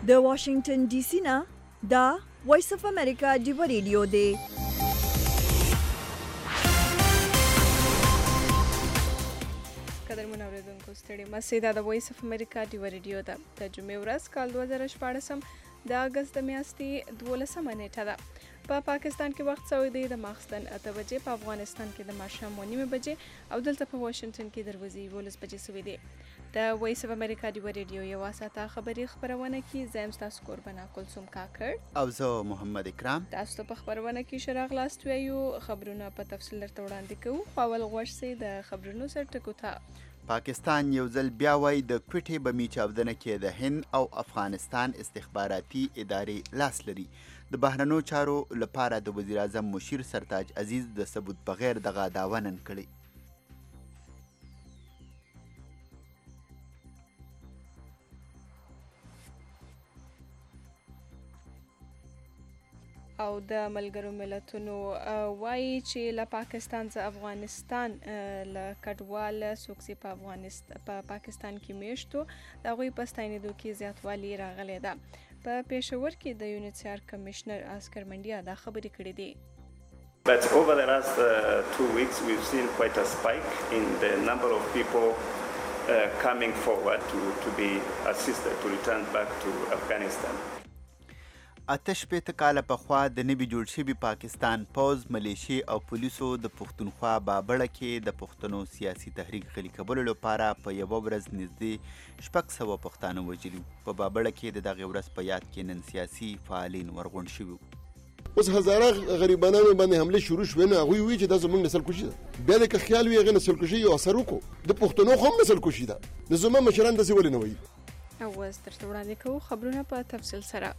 د واشنگټن ډي سي نه دا وایس اف امریکا ډیو ریډیو دی. قدرمن اوریدونکو ستړي مشه دا د وایس اف امریکا ډیو ریډیو ده. د جمعې ورځ کال 2014 د اگست د میاشتې 12 نیټه ده. په پاکستان کې وخت سوی دی د ماخستن 8 بجې، په افغانستان کې د ماښام 9 بجې او دلته په واشنگټن کې دروازې 12 بجې سوی دی. د وایس اف امریکا ډیو ریډیو یو ساعته خبري خبرونه کې زم تاسو قربانا کلثوم کاکړ او زه محمد اکرام تاسو په خبرونه کې شراغ لاست ویو. خبرونه په تفصیل درته وړاندې کوو. خو اول غوښ سي د خبرونو سر ټکو ته. پاکستان یو ځل بیا وایي د کوټې بمي چاودنه کې د هند او افغانستان استخباراتي ادارې لاس لري. د بهرنیو چارو لپاره د وزیر اعظم مشیر سرتاج عزیز د ثبوت بغیر دغه دعوه نن کړې. او د ملګرو ملتونو وایي چې له پاکستان څخه افغانستان له کډوال سوکسي په پاکستان کې میشتو د هغوی په ستاینېدو کې زیاتوالی راغلی ده. په پېښور کې د یونیسیار کمشنر اسکر منډیا دا خبرې کړې دي. But over the last 2 weeks we've seen quite a spike in the number of people coming forward to be assisted to return back to Afghanistan. 88 کاله پخوا د نوي جوړ شوي پاکستان پوځ، ملیشې او پولیسو د پښتونخوا بابړه کې د پښتنو سیاسي تحریک غلي کولو لپاره په یوه ورځ نږدې 600 پښتانه وژلي. په بابړه کې د دغې ورځ په یاد کې نن سیاسي فعالین ورغونډ شوي. اوس هزاره غریبانو باندې حمله شروع شوې نه، هغوی وایي چې دا زموږ نسل کشي ده. بیا د که خیال وي هغې نسل کشي یو اثر وکړو. د پښتنو خو هم نسل کشي ده. د زما مشران داسې ولې نه وایي. اوس درته وړاندې کوو خبرونه په تفصیل سره.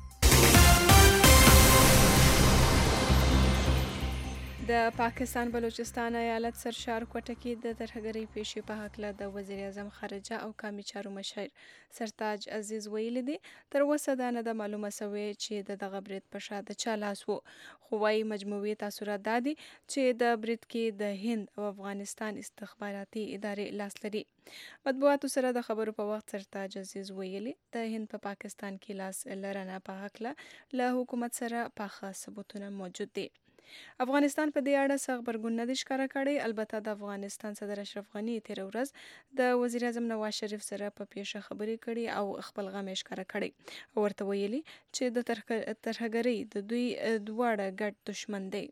د پاکستان بلوچستان ایالت سرشار کوټه کې د ترهګرۍ پیښې په هکله د وزیر اعظم خارجه او قومي چارو مشر سرتاج عزیز ویلي دي تر اوسه دا نه ده معلومه سوې چې د دغه برید په شا د چا لاس و. خو وايي مجموعي تاثرات دا دي چې د برید کې د هند او افغانستان استخباراتي ادارې لاس لري. مطبوعاتو سره د خبرو په وخت سرتاج عزیز ویلي د هند په پاکستان کې لاس لرنه په هکله له حکومت سره پاخه ثبوتونه موجود دي. افغانستان په دې اړه څه غبرګون نه دی ښکاره کړی. البته د افغانستان صدر اشرف غني تېره ورځ د وزیر اعظم نواز شریف سره په پیښه خبرې کړي او خپل غم یې ښکاره کړی او ورته ویلي چې د ترهګرۍ د دوی دواړه ګډ دښمن دی.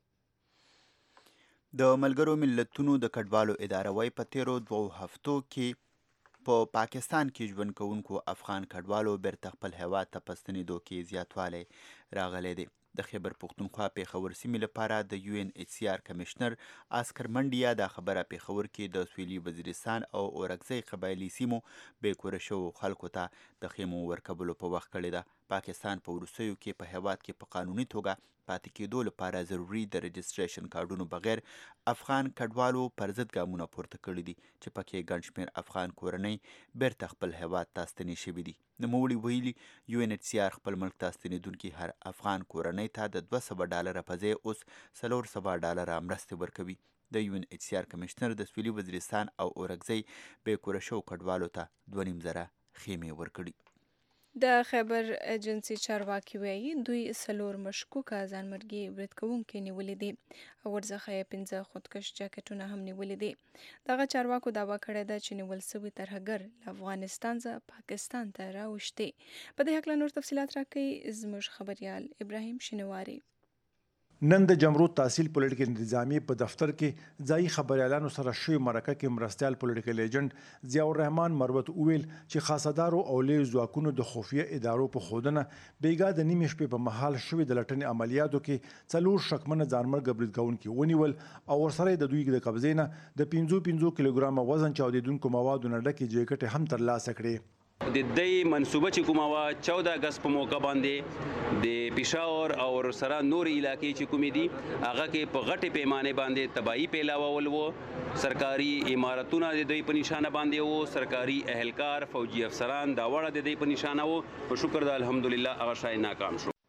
د ملګرو ملتونو د کډوالو اداره وايي په تېرو 2 هفتو کې په پاکستان کې ژوند کوونکو افغان کډوالو بیرته خپل هیواد ته په ستنېدو کې زیاتوالی راغلی دی. د خیبر پښتونخوا پېښور سیمې لپاره د UNHCR کمشنر اسکر منډیا دا خبره پېښور کې د سویلي وزیرستان او اورکزۍ قبایلي سیمو بې کوره شوو خلکو ته د خیمو ورکولو په وخت کړې ده. پاکستان په وروستیو کې په هیواد کې په قانوني توګه پاتې کېدو لپاره ضروري د رجسټریشن کارډونو بغیر افغان کډوالو پر ضد ګامونه پورته کړي دي چې پکې ګڼ شمېر افغان کورنۍ بیرته خپل هیواد ته ستنې شوي دي. نوموړي ویلي UNHCR خپل ملک ته ستنېدونکي هر افغان کورنۍ ته د $200 په ځای اوس $400 مرستې ورکوي. د UNHCR کمشنر د سویلي وزیرستان او اورکزۍ بې کوره شوو کډوالو ته 2.5 خیمې ورکړي. د خیبر ایجنسي چارواکي وایي دوی 4 مشکوکه ځانمرګي برید کوونکي نیولي دي او ورڅخه یې 15 خودکش جاکټونه هم نیولي دي. دغه چارواکو دعوه کړې ده چې نیول سوي ترهګر له افغانستان څخه پاکستان ته راوښتي. په دې هکله نور تفصیلات راکوي زموږ خبریال ابراهیم شینواری. نن د جمهوریت تحصیل پولیټیکل انتظامیه په دفتر کې ځایي خبريالانو سره شوی مرکه کې مرستیال پولیټیکل ایجنټ ضیاء الرحمن مروت وویل چې خاصدارو او لوی ځواکونو د خفیه ادارو په خودنه بیګا د نیمې شپې په محل شوی د لټنې عملیاتو کې 4 شکمنه ځانمرګ برید کوونکي ونیول او ورسره د دوی د قبضې نه د 55 کیلوګرام وزن چاودیدونکو موادو نه ډکې جیکټ هم ترلاسه کړې. د دې منصوبه چې کومه وا 14 اگست په موقع باندې د پېښور او سره نور علاقې چې کومې دي هغه کې په غټه پیمانه باندې تباہي پیلاول وو. سرکاري امارتونه د دوی په نشانه باندې وو، سرکاري اهلکار فوجي افسران دا وړه د دوی په نشانه وو. په شکر د الحمدلله هغه شای ناکام شو.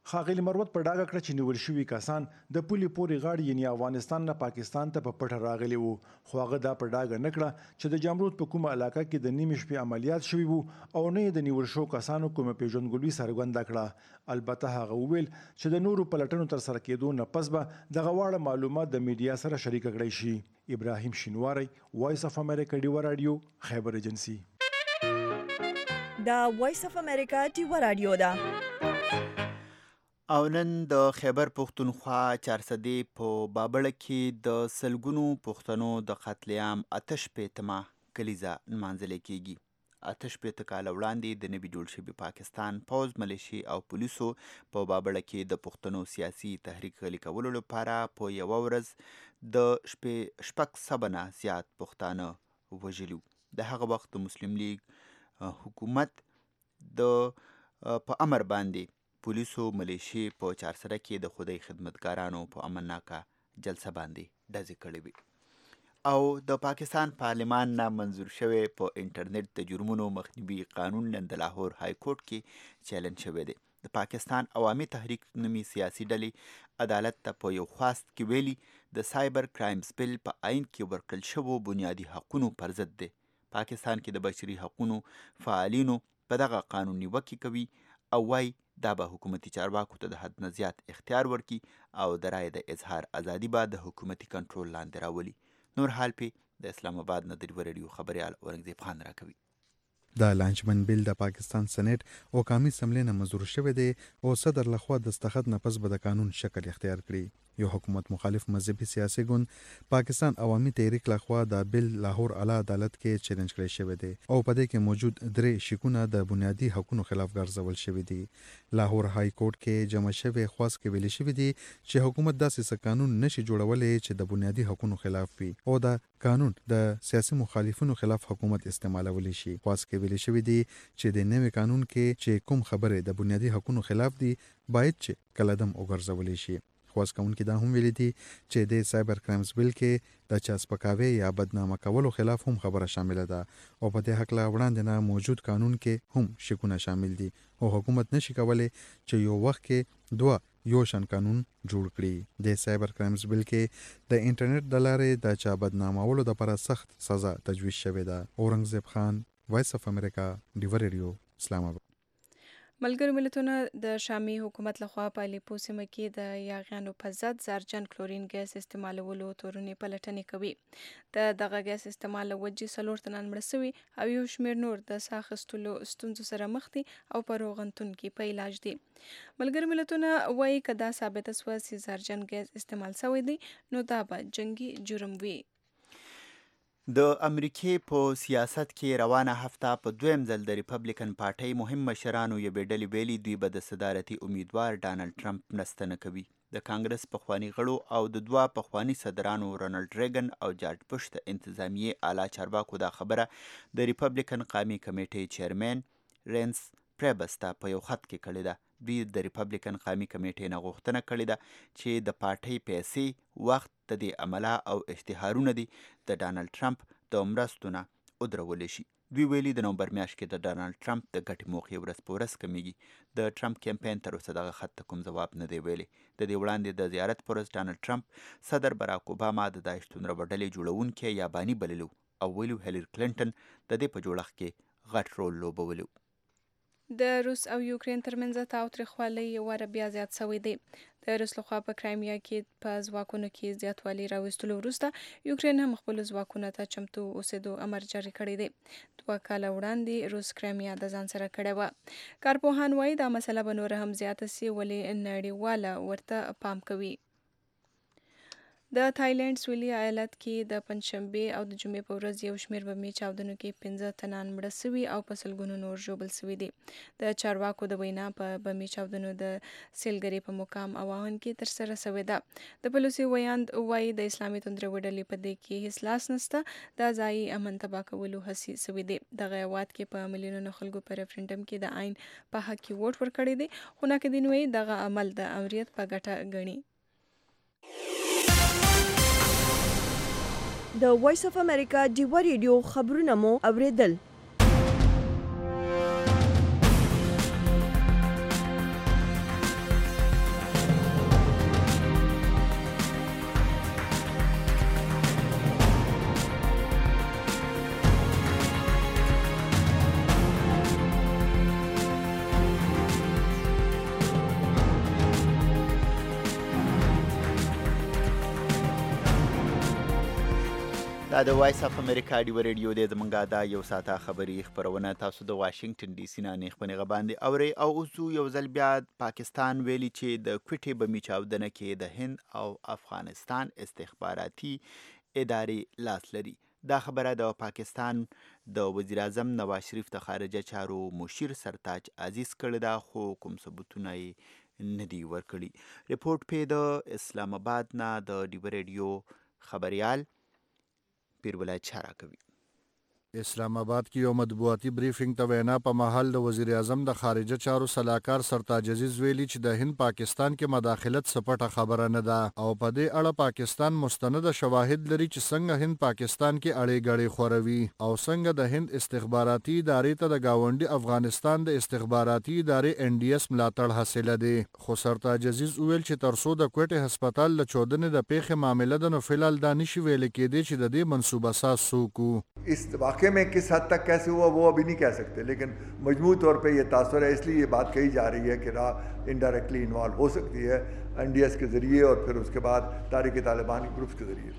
ښاغلي مروت په ډاګه کړه چې نیول شوي کسان د پولې پورې غاړې یعنې افغانستان نه پاکستان ته په پټه راغلي وو، خو هغه دا په ډاګه نه کړه چې د جمرود په کومه علاقه کې د نیمې شپې عملیات شوي وو او نه یې د نیول شوو کسانو کومه پیژندګلوي څرګنده کړه. البته هغه وویل چې د نورو پلټنو ترسره کېدو نه پس به دغه واړه معلومات د میډیا سره شریک کړی شي. ابراهیم شینواری، وایس اف امریکا ډیوه رادیو، خیبر ایجنسی. دا وایس اف امریکا ډیوه رادیو ده. او نن د خیبر پښتونخوا چارسدې په بابړه کې د سلګونو پښتنو د قتل عام آتش پیتمه کلیزه نمانځلې کیږي. آتش پیته کاله وړاندې د نوي جوړ شوي پاکستان پوځ، ملیشي او پولیسو په بابړه کې د پښتنو سیاسي تحریک غلي کولو لپاره په یوه ورځ د شپږ سوه نه زیات پښتانه وژلي. د هغه وخت د مسلم لیگ حکومت په امر باندې پولیسو ملیشي په چارسره کې د خدای خدمتګارانو په امنناکه جلسه باندې ډزې کړې وي او د پاکستان پارلمان نه منظور شوی په انټرنیټ د جرمونو مخنیوي قانون نن د لاهور های کورټ کې چیلنج شوی دی. د پاکستان عوامي تحریک نومي سیاسي ډلې عدالت ته په یو خواست کې ویلي د سایبر کرایمز بل په آئین کې ورکړل شوو بنیادي حقونو پر ضد دی. پاکستان کې د بشري حقونو فعالینو په دغه قانون نیوکې کوي او وایي دا به حکومتي چارواکو ته د حد نه زیات اختیار ورکي او د رایې د اظهار ازادي به د حکومتي کنټرول لاندې راولي. نور حال پې د اسلام آباد نه د ډیوه رادیو خبریال اورنګزیب خان راکوي. د لانجمن بیل د پاکستان سېنیټ او قومي اسمبلې نه منظور شوی دی او صدر لخوا دستخط نه پس به د قانون شکل اختیار کړي. یو حکومت مخالف مذهبي سیاسي ګوند پاکستان عوامي تحریک لخوا د بیل لاهور اعلی عدالت کې چیلنج کړی شوی دی او په دې کې موجود درې شکونه د بنیادي حقوقو خلاف ګرځول شوی دي. لاهور های کورټ کې جمع شوی خواست کې ویل شوی دی چې حکومت داسې څه قانون نشي جوړولی چې د بنیادي حقوقو خلاف وي او د قانون د سیاسي مخالفینو خلاف حکومت استعمالولی شي. خواست کې ویل شوی دی چې د نوي قانون کې چې کوم خبره د بنیادي حقوقو خلاف دي باید چې کلدم وګرځولې شي. خواست کوونکي دا هم ویلي دي چې د سایبر کرایمز بیل کې د چا سپکاوي یا بدنامه کولو خلاف هم خبره شامله ده او په دې هکله وړاندې نه موجود قانون کې هم شکونه شامل دي او حکومت نشي کولی چې یو وخت کې دوه یو شان قانون جوړ کړي. د سایبر کرایمز بیل کې د انټرنیټ د لارې د چا بدنامولو لپاره سخت سزا تجویز شوې ده. اورنګزیب خان، وایس اف امریکا، ډیوه رادیو، اسلام آباد. ملګرو ملتونو د شامي حکومت لخوا په الیپو سیمه کې د یاغیانو په ضد زرجن کلورین ګیس استعمالولو تورنې پلټنې کوي. دغه ګیس استعمال له وجې 4 تنان مړه سوي او یو شمېر نور د ساه اخیستلو ستونزو سره مخ دي او په روغتون کې په علاج دي. ملګرو ملتونه وایي که دا ثابته سوه چې زرجن ګیس استعمال سوی دی نو دا به جنګي جرم وي. د امریکې په سیاست کې روانه هفته په دویم ځل د ریپبلیکن پارټۍ مهم مشرانو یوې ډلې ویلي دوی به د صدارتي امیدوار ډانلډ ټرمپ مرسته نه کوي. د کانګرس پخواني غړو او د دوه پخواني صدرانو رونالډ ریګن او جارج بوش د انتظامیې اعلی چارواکو دا خبره د ریپبلیکن قومي کمیټې چیرمن رینس پریبس ته په یو خط کې کړې ده. دوی د ریپبلیکن قومي کمیټې نه غوښتنه کړې ده چې د پارټۍ پیسې، وخت، د دې عمله او اشتهارونه دي د ډانلډ ټرمپ د مرستو نه ودرولې شي. دوی ویلي د نومبر میاشت کې د ډانلډ ټرمپ د ګټې موخې ورځ په ورځ کمیږي. د ټرمپ کمپین تر اوسه دغه خط ته کوم ځواب نه دی ویلی. د دې وړاندې د زیارت پر ورځ ډانلډ ټرمپ صدر براک اوباما د داعش توندره ډلې جوړونکی یا باني بللو او ویلو هیلری کلنټن د دې په جوړښت کې غټ رول لوبولو. د روس او یوکرین ترمنځ تاوتریخوالی یو واره بیا زیات شوی دی. د روس لخوا په کرایمیا کې په ځواکونو کې زیاتوالی راوستلو وروسته یوکرین هم خپل ځواکونو ته چمتو اوسېدو امر جاري کړی دی. 2 کاله وړاندې روس کرایمیا د ځان سره کړې وه. کارپوهان وایي دا مسله به نوره هم زیاته سي ولې نړیواله ورته پام کوي. د تایلند سویلي ایالت کې د پنجشنبې او د جمعې په ورځ یو شمېر بمي چاودنو کې 15 تنان مړه سوي او په سلګونو نور ژوبل سوي دي. د چارواکو د وینا په بمي چاودنو د سیلګرۍ په مقام اواهن کې ترسره سوې ده. د پولیسو ویاند وایي د اسلامي توندرو ډلې په دې کې هیڅ لاس نشته. د ځایي امن تباه کولو هڅې سوي دي. دغه هیواد کې په میلیونونو خلکو په ریفرنډم کې د آئین په حق کې ووټ ورکړی دی خو ناقدین وایي دغه عمل د امریت په ګټه ګڼي. د وایس اف امریکا ډیوه رادیو خبرونه مو اوریدل. دا د وایس اف امریکا ډیو ریډیو دی زمونږ دا یو ساعته خبري خپرونه تاسو د واشنگټن ډي سي نه نیغ په نیغه باندې اورئ او اوس یو ځل بیا پاکستان ویلي چې د کوټې بمي چاودنه کې د هند او افغانستان استخباراتي ادارې لاس لري. دا خبره د پاکستان د وزیر اعظم نواز شریف د خارجه چارو مشیر سرتاج عزیز کړې ده، خو کوم ثبوتونه یې نه دي ورکړي. رپورټ پې د اسلام آباد نه د ډیو ریډیو خبریال پیرولای چارا کوي. اسلام آباد کې یو مطبوعاتي بریفینګ ته وینا په محل د وزیر اعظم د خارجه چارو سلاکار سرتاج عزیز ویلي چې د هند پاکستان کې مداخلت سپټه خبره نه ده او په دې اړه پاکستان مستند شواهد لري چې څنګه هند پاکستان کې اړې غړې خوروي او څنګه د هند استخباراتي ادارې ته د گاونډي افغانستان د استخباراتي ادارې NDS ملاتړ حاصله دي. خو سرتاج عزیز ویل چې ترڅو د کوټې هسپتال له چودنې د پیښې معامله ده نو فلحال دا نشي ویل کېدی چې د دې منصوبه ساز څوک وو. इस वाक़े में किस हद तक कैसे हुआ वो अभी नहीं कह सकते, लेकिन मजमूई तौर पे ये तासुर है, इसलिए ये बात कही जा रही है कि राह इनडायरेक्टली इन्वॉल्व हो सकती है NDS के ज़रिए और फिर उसके बाद तारीख़ तालिबान ग्रुप्स के ज़रिए.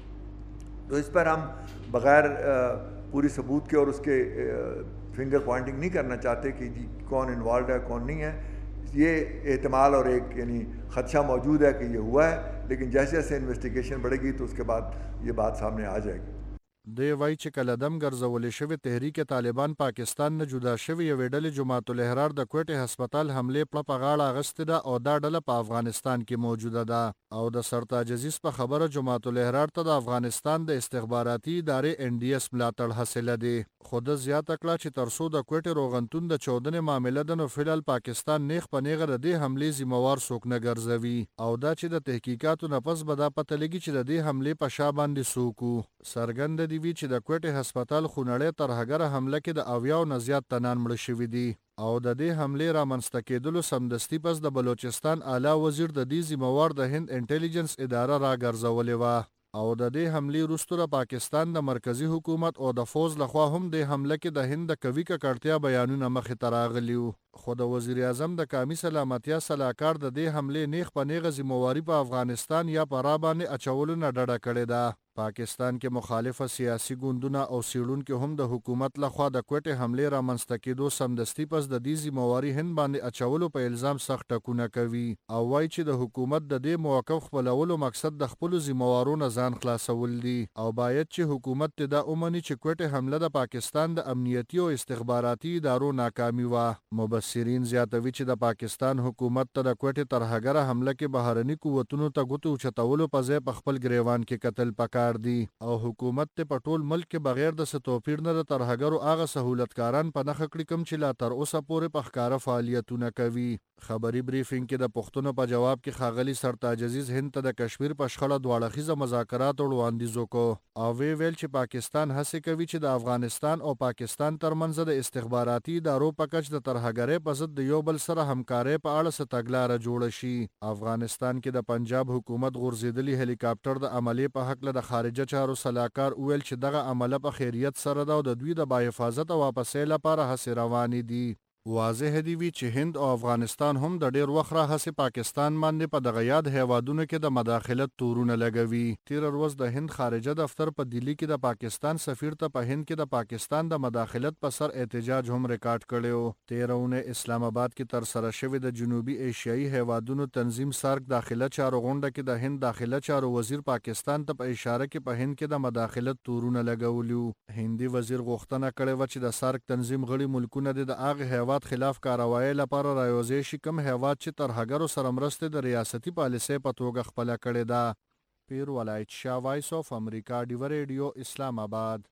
तो इस पर हम बग़ैर पूरी सबूत के और उसके फिंगर पॉइंटिंग नहीं करना चाहते कि जी कौन इन्वॉल्व है कौन नहीं है. ये एहतमाल और एक यानी ख़दशा मौजूद है कि ये हुआ है, लेकिन जैसे जैसे इन्वेस्टिगेशन बढ़ेगी तो उसके बाद ये बात सामने आ जाएगी. دی وایي چې کله دم ګرځولې شوی تحریک طالبان پاکستان نه جدا شوی یوې ډلې جماعت الاحرار د کوټې هسپتال حملې په غاړه اخیستې ده او دا ډله په افغانستان کې موجوده ده او د سرتاج عزیز په خبره جماعت الاحرار ته د افغانستان د استخباراتي ادارې NDS ملاتړ حاصله دی. خو د زیاته کړه چې ترڅو د کوټې روغتون د چودنې معامله ده نو فلحال پاکستان نیغ په نیغه د دې حملې ذمہوار څوک نه ګرځوي او دا چې د تحقیقاتو نه پس به دا پته لګي چې د دې حملې په شا باندې څوک وو. څرګنده دي وي چې د کوټې هسپتال خونړۍ ترهګره حمله کې د 80 نه زیات تنان مړه شوي دي او د دې حملې رامنځته کېدلو سمدستي پس د بلوچستان اعلی وزیر د دې ذمہوار د هند انټيليجنس اداره راګرځولې وه او د دې حملې وروسته د پاکستان د مرکزی حکومت او د فوز لخوا هم د حمله کې د هند د قوي ککړتیا بیانونه مخې ته راغلي وو. خو د وزیر اعظم د قومي سلامتیا سلاکار د دې حملې نیغ په نیغه ذمہواري په افغانستان یا په را باندې اچولو نه ډډه کړې ده. پاکستان کې مخالفه سیاسي ګوندونه او څیړونکي هم د حکومت لخوا د کوټې حملې رامنځته کېدو سمدستي پس د دې ذمہواري هند باندې اچولو په الزام سخت ټکونه کوي او وایي چې د حکومت د دې موقف خپلولو مقصد د خپلو ذمہوارو نه ځان خلاصول دي او باید چې حکومت ته دا ومني چې کوټې حمله د پاکستان د امنیتي او استخباراتي ادارو ناکامي وه. مبصرین زیاتوي چې د پاکستان حکومت ته د کوټې ترهګره حمله کې بهرني قوتونو ته ګوتو اوچتولو په ځای په خپل ګریوان کې قتل پکار دی او حکومت ته په ټول ملک کې بغیر د څه توپیر نه د ترهګرو هغه سهولتکاران په نښه کړي کوم چې لا تر اوسه پورې په ښکاره فعالیتونه کوي. خبري بریفینګ کې د پوښتنو په جواب کې ښاغلي سرتاج عزیز هند ته د کشمیر په شخړه دواړه اړخیزه مذاکرات وړاندیز وکړو او ویل چې پاکستان هڅه کوي چې د افغانستان او پاکستان ترمنځ د استخباراتي ادارو په کچ د ترهګرۍ په ضد د یو بل سره همکارۍ په اړه څه تګلاره جوړه شي. افغانستان کې د پنجاب حکومت غورځېدلي هلیکاپټر د عملې په هکله د خارجه چارو سلاکار ویل چې دغه عمله په خیریت سره ده او د دوی د باحفاظت او واپسۍ لپاره هڅې روانې دي. واضح دی وی چې هند او افغانستان هم د ډیر وخت راهیسې پاکستان باندې په دغه یاد هیوادونو کې د مداخلت تورونه لګوي. تیر ورځ د هند خارجه دفتر په دلی کې د پاکستان سفیر ته په هند کې د پاکستان د مداخلت په سر احتجاج هم ریکارډ کړو. تیرونه اسلام آباد کې تر سره شوی د جنوبي ایشیایي هیوادونو تنظیم سارک داخله چارو غونډه کې د هند داخله چارو وزیر پاکستان ته په اشاره کې په هند کې د مداخلت تورونه لګولیو. هندي وزیر غوښتنه کړې و چې د سارک تنظیم غړي ملکونه د هغه هیواد خلاف کاروایی لپاره رايوځي شي کوم هیواد چې ترهګرو سره مرسته د ریاستي پالیسۍ په توګه خپله کړې ده. پیر ولایت شاه، وایس اف امریکا ډیو ریډیو، اسلام آباد.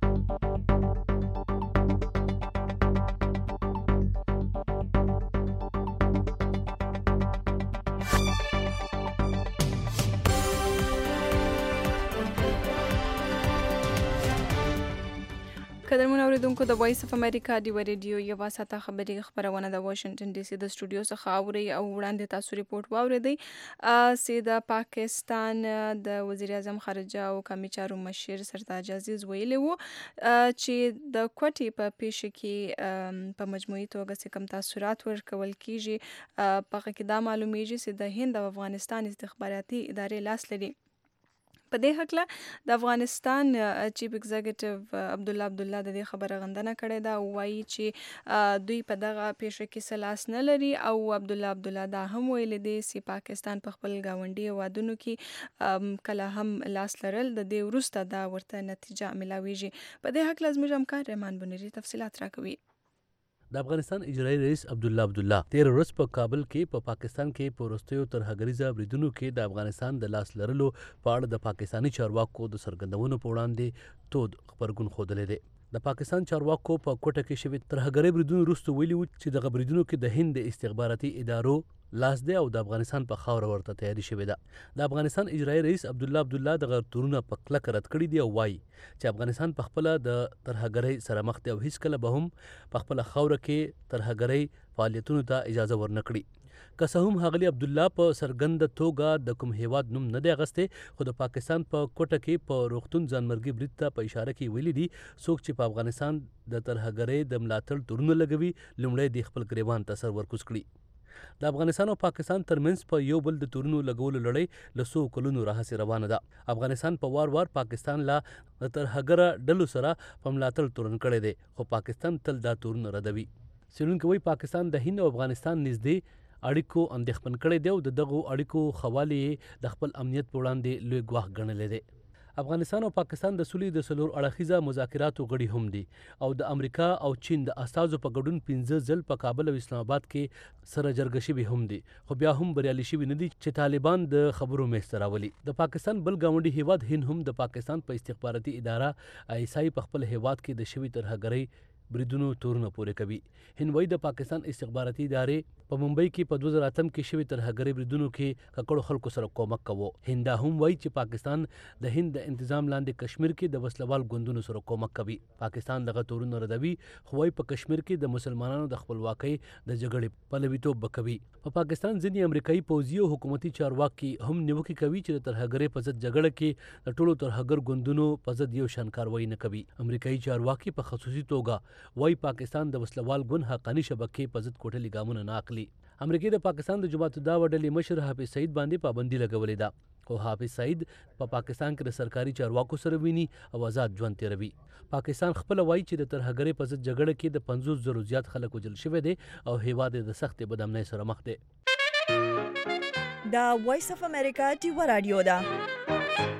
قدرمن اوریدونکو د وایس اف امریکا ډیو ریډیو یو ساعته خبري خبرونه د واشنگټن ډي سي د سټوډیو څخه اوري او وړاندې تاسو ریپورت واوریدئ چې د پاکستان د وزیر اعظم خارجه او قومي چارو مشیر سرتاج عزیز ویلي وو چې د کوټې په پیښه کې په مجموعي توګه څه کم تاثیرات ورکول کیږي. په کې دا معلومیږي چې د هند او افغانستان استخباراتي ادارې لاس لري په دې هکله د افغانستان چیف ایگزیکټیو عبدالله د دې خبره غندنه کړې ده او وایي چې دوی په دغه پیښه کې څه لاس نه لري او عبدالله دا هم ویلي دی چې پاکستان په خپل ګاونډي هیوادونو کې کله هم لاس لرل د دې وروسته دا ورته نتیجه ملاویږي. په دې هکله زموږ همکار رحمان بنيري تفصیلات راکوي. د افغانستان اجرایي رئیس عبدالله 13 ورځ په کابل کې په پاکستان کې په وروستیو ترهګریزه بریدونو کې د افغانستان د لاس لرلو په اړه د پاکستاني چارواکو د څرګندونو په وړاندې تود خبرګون ښودلی دی. د پاکستان چارواکو په کوټه کې شوي ترهګرۍ بریدونو وروسته ویلي وو چې دغه بریدونو کې د هند د استخباراتي ادارو لاس دی او د افغانستان په خاوره ورته تیاری شوې ده. د افغانستان اجرایي رئیس عبدالله دغه تورونه په کلکه رد کړي دي او وایي چې افغانستان په خپله د ترهګرۍ سره مخ دی او هیڅکله به هم په خپله خاوره کې ترهګرۍ فعالیتونو ته اجازه ورنه کړي. که څه هم ښاغلي عبدالله په څرګنده توګه د کوم هیواد نوم نه دی اخیستی خو د پاکستان په کوټه کې په روغتون ځانمرګي برید ته په اشاره کې ویلي دي څوک چې په افغانستان د ترهګرۍ د ملاتړ تورونه لګوي لومړی د خپل ګریوان ته سر ورکوز کړي. د افغانستان او پاکستان ترمنځ په یو بل د تورونو لګولو لړۍ له 100 کلونو راهیسې روانه ده. افغانستان په وار پاکستان لا د ترهګره ډلو سره په ملاتړ تورن کړی دی خو پاکستان تل دا تورونه ردوي. څېړونکي وایي پاکستان د هند او افغانستان نږدې اړیکو اندېښمن کړی دی او د دغو اړیکو خواله د خپل امنیت په وړاندې لوی ګواښ ګڼلی دی. افغانستان او پاکستان د سولې د 4 اړخیزه مذاکراتو غړي هم دي او د امریکا او چین د استازو په ګډون 15 ځل په کابل او اسلام آباد کې سره جرګه شوي هم دي خو بیا هم بریالي شوي نه دي چې طالبان د خبرو میز ته راولي. د پاکستان بل ګاونډي هیواد هند هم د پاکستان په استخباراتي اداره ISI په خپل هیواد کې د شوي ترهګرۍ بریدونو تورونه پورې کوي. هند وایي د پاکستان استخباراتي ادارې په ممبئی کې په 2008 کې شوي ترهګرۍ بریدونو کې ککړو خلکو سره کومک کوو. هند هم وایي چې پاکستان د هند د انتظام لاندې کشمیر کې د وسلوال ګوندونو سره کومک کوي. پاکستان دغه تورونه ردوي خو وایي په کشمیر کې د مسلمانانو د خپلواکۍ د جګړې پلویتوب به کوي. په پاکستان ځینې امریکایي پوځي او حکومتي چارواکي هم نیوکې کوي چې د ترهګرۍ په ضد جګړه کې د ټولو ترهګر ګوندونو په ضد یو شان کاروایی نه کوي. امریکایي چارواکي په خصوصي توګه وایي پاکستان د وسلوال ګوند حقاني شبکې په ضد کوټلي ګامونه نه اخلي. امریکا د پاکستان د جماعت الدعوه ډلې مشر حافظ سعید باندې پابندي لګولې ده او حافظ سعید په پاکستان کې د سرکاري چارواکو سره ویني او آزاد ژوند تیروي. پاکستان خپل وایي چې د ترهګرۍ په ضد جګړه کې د 50,000 زیات خلک وژل شوي دي او هیواد د سختې بدامنۍ سره مخ دی. دا وایس اف امریکا ټیوا رادیو ده.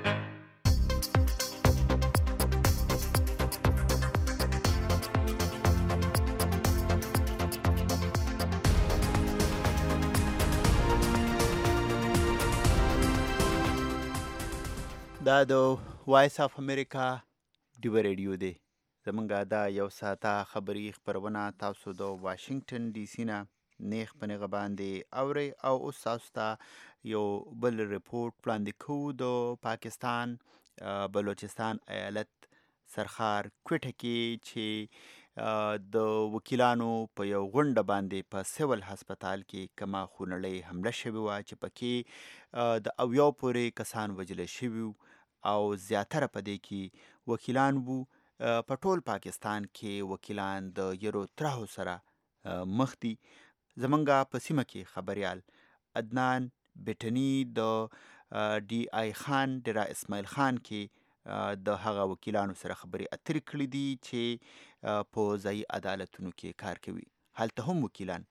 دا د وایس اف امریکا ډیو ریډیو دی. زمونږ دا یو ساعته خبري خپرونه تاسو د واشنگټن ډي سي نه نیغ په نیغه باندې اورئ او اوس تاسو ته یو بل رپورټ وړاندې کوو. د پاکستان بلوچستان ایالت سرخار کوټه کې چې د وکیلانو په یو غونډه باندې په سیول هسپتال کې کما خونړۍ حمله شوې وه چې پکې د 80 پورې کسان وژل شوي او زیاتره په دې کې وکیلان وو. په ټول پاکستان کې وکیلان د یرو ترهو سره مخ دي. زمونږ په سیمه کې خبریال عدنان بټني د ډي آی خان ډیرا اسماعیل خان کې د هغه وکیلانو سره خبرې اترې کړې دي چې په ځایي عدالتونو کې کار کوي. هلته هم وکیلان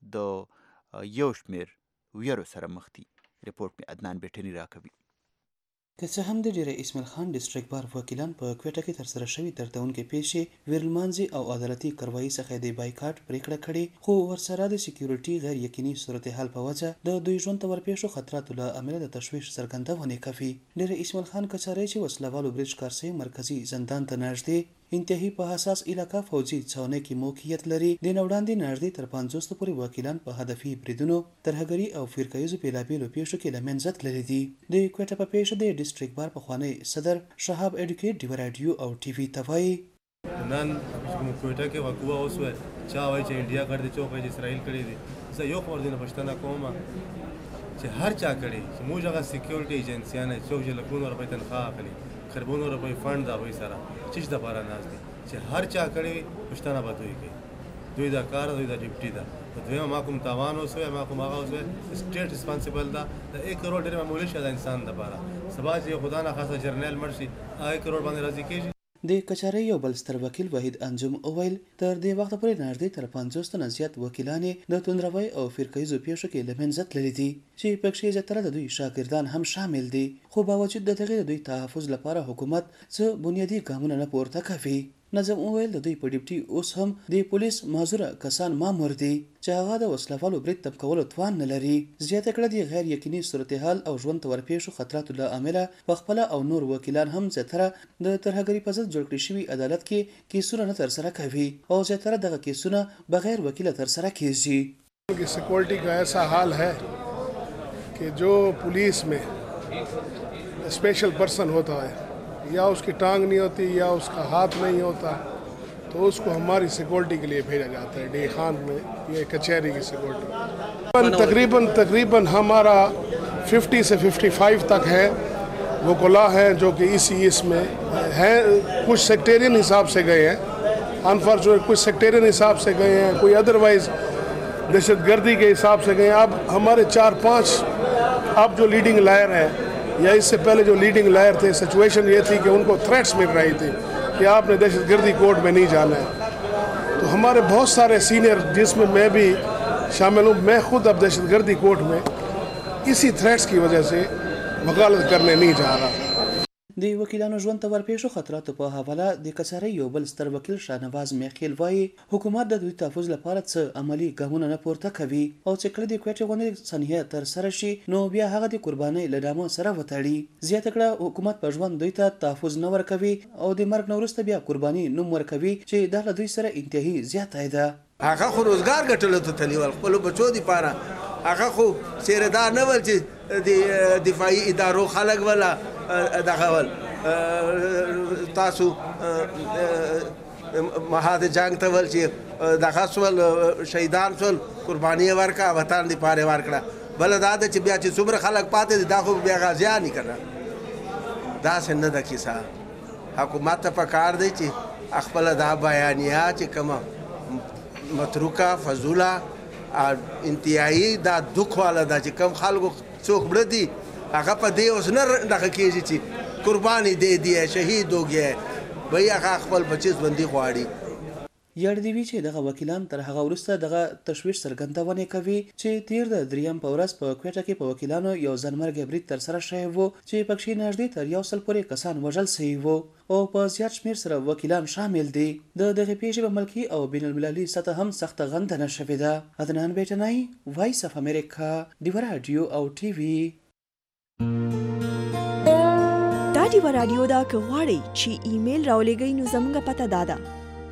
د یو شمېر ویرو سره مخ دي. رپورټ مې عدنان بټني راکوي. که څه هم د ډیره اسماعیل خان ډیسټریکټ بار وکیلان په کوټه کې ترسره شوي دردونکې پیښې ویرلمانځي او عدالتي کاروایي څخه د بایکاټ پریکړه کړې خو ورسره د سکیورټي غیر یقیني صورتحال په وجه د دوی ژوند ته ورپېښو خطراتو له امله د تشویش څرګندونې کوي. ډیره اسماعیل خان کچارۍ چې وسلوالو برج کارسي مرکزي زندان ته نږدې انتهایی په حساس علاقه فوجي څاونۍ کې موقعیت لري. د وړاندې نږدې تر 50 پورې وکیلان په هدفي بریدونو ترهګري او فرقه‌ییزو بېلابېلو پیښو کې له منځه تللي دي. د کوټه په پیښه د ډیسټریکټ بار پخوانی صدر شهاب اډوکیټ ډیو رادیو او ټي وي ته وایي نن کوټه کې وقوع اوسوه چا وایي چې انډیا کړی دی څوک چې اسرائیل کړی دی. زه یو خبر دینه پښتنه کوم چې هر چا کړی چې موږ هغه سکیورټي ایجنسیانه څوک چې لکونو روپۍ تنخواه اخلي خربونو روپۍ فنډ دا وایي سره چې د لپاره ناست دي چې هر چا کړی پښتنه به دوی کوي. دوی دا کار دوی دا ډیوټي ده. دویم ما کوم تاوان اوسوه ما کوم هغه اوسوه سټیټ ریسپانسیبل ده. د 1 کروڑ ډېر معمولی شی د انسان لپاره سبا چې خدا نه خاصه جرنیل مرشي هغه کروڑ باندې راضي کیږي. د کچاري یو بل ستر وکیل وحید انجم اویل تر دې وخت پورې نږدې تر 50 تنه زیات وکیلان د توندروي او فرقه‌ایزو پیښو کې له منځه تللي دي چې پکې زیاتره د دوی شاګردان هم شامل دي، خو باوجود د دغه دوی تحفظ لپاره حکومت څه بنیادی ګامونه نه پورته کوي. نظم اویل د دوی په ډیپټي اوس هم د پولیس معذوره کسان مامور دي چې هغه د وسلوالو برید تم کولو توان نه لري. زیاته کړه د غیر یقیني صورتحال او ژوند ته ورپېښو خطراتو له امله په خپل او نور وکیلان هم زیاتره د ترهګرۍ په ضد جوړ کړی شوي عدالت کې کیسونه نه ترسره کوي او زیاتره دغه کیسونه بغیر وکیل ترسره کیږي. سیکورٹی کا ایسا حال ہے کہ جو پولیس میں اسپیشل پرسن ہوتا ہے یا اس کی ٹانگ نہیں ہوتی یا اس کا ہاتھ نہیں ہوتا تو اس کو ہماری سیکورٹی کے لیے بھیجا جاتا ہے ڈی خان میں، یہ کچہری کی سیکورٹی تقریباً ہمارا 50 سے 55 تک ہے وکلا ہیں جو کہ اس میں ہیں. کچھ سیکٹیرین حساب سے گئے ہیں انفارچونیٹ، کچھ سیکٹیرین حساب سے گئے ہیں، کوئی ادروائز دہشت گردی کے حساب سے گئے ہیں. اب ہمارے 4-5 اب جو لیڈنگ لائر ہیں یا اس سے پہلے جو لیڈنگ لائر تھے، سچویشن یہ تھی کہ ان کو تھریٹس مل رہی تھی کہ آپ نے دہشت گردی کورٹ میں نہیں جانا ہے. تو ہمارے بہت سارے سینئر جس میں بھی شامل ہوں، میں خود اب دہشت گردی کورٹ میں اسی تھریٹس کی وجہ سے وکالت کرنے نہیں جا رہا. د وکیلانو ژوند ته ورپېښو خطراتو په حواله د کچاري یو بل ستر وکیل شاهنواز میخیل وایي حکومت د دوی تحفظ لپاره څه عملی ګامونه نه پورته کوي او چې کله د کوټې غونډې صحنه ترسره شي نو بیا هغه د قربانۍ له ډامه سره وتړي. زیاته کړه حکومت په ژوند دوی ته تحفظ نه ورکوي او د مرګ نه وروسته بیا قرباني نوم ورکوي چې دا له دوی سره انتهایی زیاته ده. هغه خو روزګار ګټلو ته تللی ول، خپلو بچو دپاره هغه خو سیردار نه ول چې د دفاعي ادارو خلک ولا دغه ول تاسو مهاد جنگ ته ول چې دغه سول شهیدان سول قرباني ورکا وطن دپاره ورکړه. بل دا ده چې بیا چې څومره خلک پاتې دي دا خو بیا غازیان یې کنه، داسې نه ده کیسه. حکومت ته پکار دی چې خپله دا بیانیه چې کومه متروکه فضوله انتهایی دا دک والا ده چې کوم خلکو څوک مړه دي هغه په دې اوس نه دغه کېږي چې قرباني دے دی شهید ہو گیا بھئی هغه خپل بچی ژوندي غواړي. یاد دی وی چې دغه وکیلان تر هغه وروسته دغه تشویش څرګندونه کوي چې تیر د دریم په ورځ په کوټه کې په وکیلانو یو ځانمرګ برید ترسره شوی و چې پکې نږدې تر 100 پورې کسان وژل شوي وو او په زیات شمېر سره وکیلان شامل دي. د دغه پیښې په ملکي او بین المللي سطح هم سخته غندنه شوې ده. عدنان بیٹنای، وایس اف امریکا، ډیوا رادیو او ټي وي. دا ډیوا رادیو دا که غواړئ چې ایمیل راولېږئ نو زموږ پته دا ده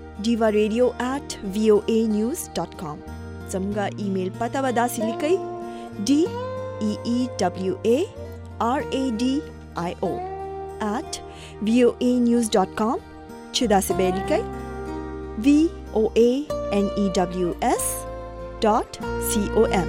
divaradio@voanews.com. زموږ ایمیل پته به داسې لیکئ DEEWARADIO@voanews.com چې داسې به یې لیکئ VOANEWS.com.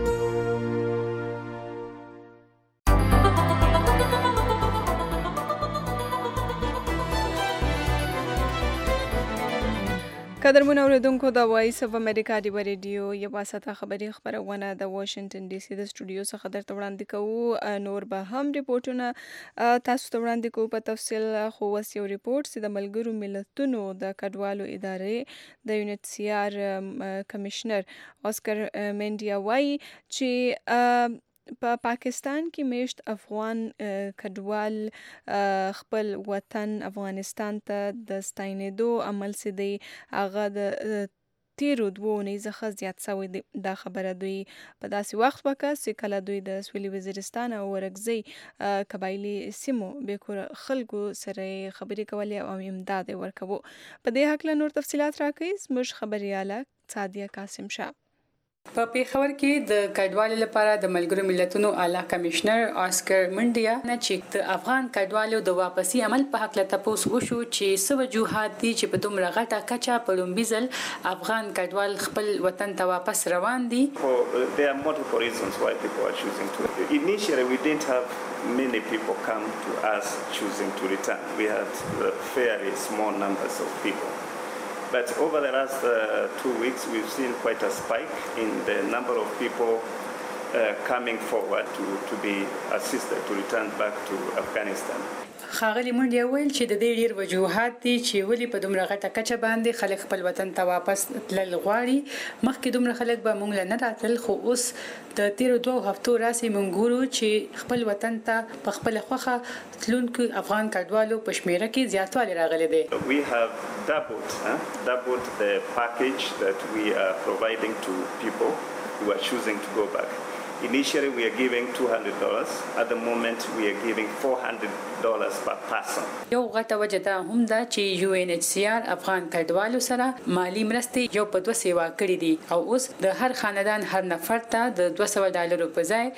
قدرمن اوریدونکو د وایس اف امریکا ډیوا ریډیو یوه ساعته خبري خپرونه د واشنگټن ډي سي د سټوډیو څخه درته وړاندې کوو. نور به هم ریپورټونه تاسو ته وړاندې کوو په تفصیل، خو اوس یو ریپورټ چې د ملګرو ملتونو د کډوالو ادارې د UNHCR کمشنر اسکر منډیا وایي چې په پاکستان کې میشت افغان کډوال خپل وطن افغانستان ته د ستاینېدو عمل چې دی هغه د تیرو 2 اونۍ څخه زیات شوی دی. دا خبره دوی په داسې وخت وکړه چې کله دوی د سویلي وزیرستان او ورکزۍ قبایلي سیمو بېکوره خلکو سره خبرې کولې او امداد یې ورکوو. په دې هکله نور تفصیلات راکوي زموږ خبریاله سادیه قاسم شاه. په پیښور کې د کډوالو لپاره د ملګرو ملتونو اعلی کمشنر اسکر منډیا نه چې د افغان کډوالو د واپسی عمل په حق له تاسو وشو چې څه وجوهات دي چې په دومره غټه کچه په لومبي ځل افغان کډوال خپل وطن ته واپس روان دي. There are multiple reasons why people are choosing to. Initially we didn't have many people come to us choosing to return. We had fairly small numbers of people. But over the last 2 weeks, we've seen quite a spike in the number of people coming forward to be assisted to return back to Afghanistan. خاغلی منډیا ویل چې د دې ډیر وجوهات دي چې ولې په دومره غټه کچه باندې خلک خپل وطن ته واپس تلل غواړي. مخکې دومره خلک به مونږ نه راتل، خو اوس د تیرو 2 هفتو راسي مونږ ګورو چې خپل وطن ته په خپل خوخه تلونکو افغان کډوالو په شمیره کې زیاتوالی راغلی دی. We have doubled the package that we are providing to people who are choosing to go back. Initially, we are giving $200. At the moment, we are giving $400 per person. یو غټه وجه دا هم ده چې UNHCR افغان کډوالو سره مالی مرستې یو په 2 سیوا کړې دي او اوس د هر خاندان هر نفر ته د $200 په ځای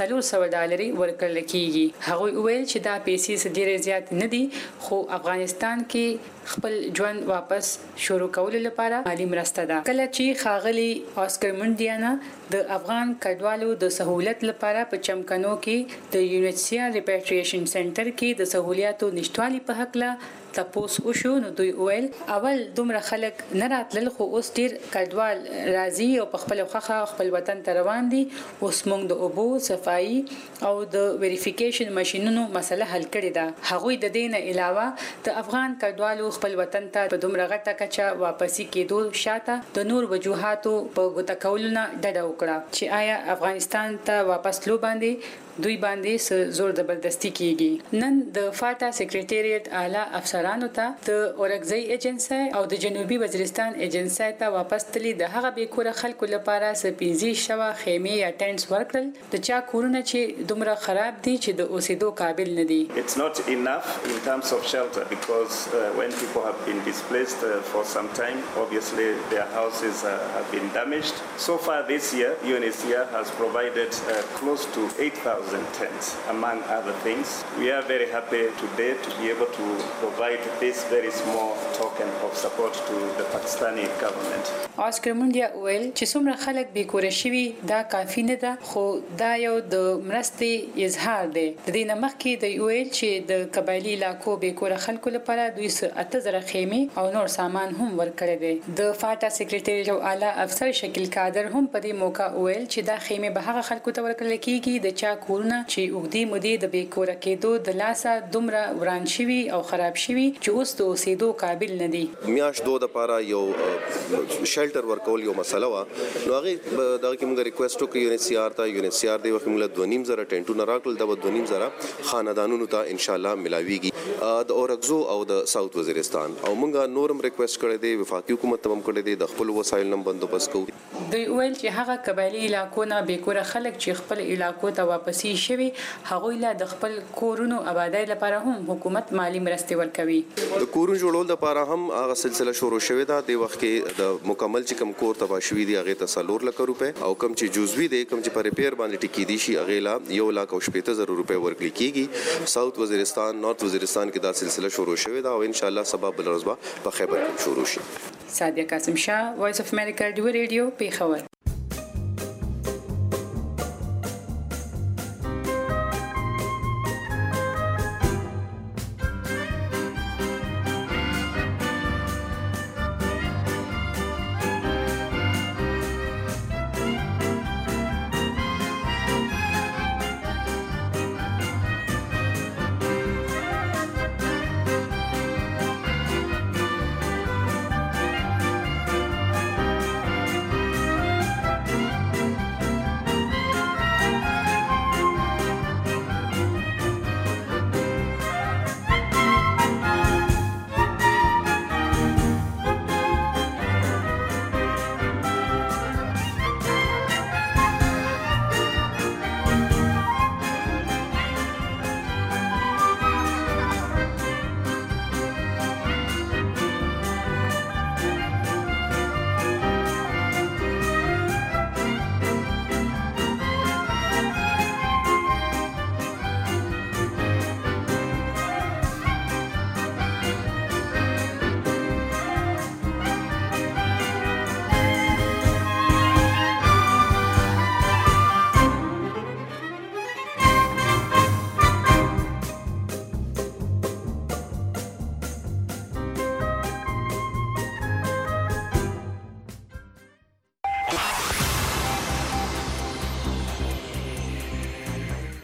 $400 ورکړل کیږي. هغه ویل چې دا پیسې ډېرې زیات نه دي، خو افغانستان کې خپل ژوند واپس شروع کولو لپاره مالی مرسته ده. کله چې خاغلی آسکر منډیانا د افغان کډوالو د سہولت لپاره په چمکنو کې د UNHCR ریپیټریشن سنټر کې د سہولیاتو نشټوالي په حق لا تاسو وشو نو دوی ویل اول دومره خلک نه راتلل، خو اوس ډیر کډوال راځي او په خپل خوخه خپل وطن ته روان دي. اوس موږ د اوبو صفایي او د ویریفیکیشن ماشينونو مسله حل کړې ده. هغوی د دین علاوه د افغان کډوالو خپل وطن ته په دومره غټه کچه واپسی کېدو شاته د نور وجوهاتو په ګوته کولو نه ډډه وکړه چې آیا افغانستان ته واپس لو باندې دوی باندې زور زبردستی کیږي. نن د فاټا سیکریټریټ اعلی افسرانو ته د اورګزی ایجنسی او د جنوبي وزیرستان ایجنسی ته واپس تللی د هغه بیکوره خلکو لپاره سپیزي شوه خیمه یا ټینټس ورکړل د چا کورونه چې دومره خراب دي چې د اوسېدو قابل نه دي. It's not enough in terms of shelter because when people have been displaced for some time, obviously their houses have been damaged. So far this year, UNHCR has provided close to 8,000 tents, among other things. We are very happy today to be able to provide this very small token of support to the Pakistani government. آسکر منډیا ویل چې څومره خلک بیکوره شوي دا کافي نه ده، خو دا یو د مرستې اظهار دی. د دې نه مخکې د ویل چې د قبایلي علاقو بیکوره خلکو لپاره دوی 8000 خیمې او نور سامان هم ورکړي دي. د فاټا سیکریټری او اعلی افسر شکیل قادر هم په دې موقع ویل چې دا خیمې به هغه خلکو ته ورکړل کیږي د چا کورونه چې اوږدې مودې د بیکوره کېدو د لاسه دومره وران شوي او خراب شوي چې اوس د اوسېدو قابل نه دي. میاشت 2 لپاره یو شیلټر ورکول یو مسله وا، نو هغه دا کې موږ ریکوست وکړو UNHCR دی وخت موږ 2.5 ټینټونه راکړل، د 2.5 خاندانونو ته ان شاء الله ملاويږي د اورګزو او د ساوث وزیرستان، او موږ نورم ریکوست کړی دی وفاقي حکومت ته هم کړی دی د خپل وسایل نم بندوبست کوي. دوی ویل چې هغه قبایلي علاقو نه بیکوره خلک چې خپل علاقو ته واپسی شوي هغوی له د خپل کورونو آبادی لپاره هم حکومت مالی مرستې ورکوي. د کورونو جوړول لپاره هم هغه سلسله شروع شوې ده. د وخت کې د مکمل چې کم کور تبا شوی دی هغه ته 4 لک روپے او کم چې جزوی دی کم چې پر ریپیر باندې ټکی دي شي هغه لا 1,70,000 روپے ورکړي کیږي. ساوث وزیرستان نارث وزیرستان کې دا سلسله شروع شوې ده او ان شاء الله سبب بلرزبا په خیبر کې شروع شي. سادیا قاسم شاه، وایس اف امریکا ریډیو پیښور.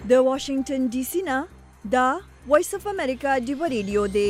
د واشنگټن ډي سي نه دا وایس اف امریکا ډیو ریډیو دی.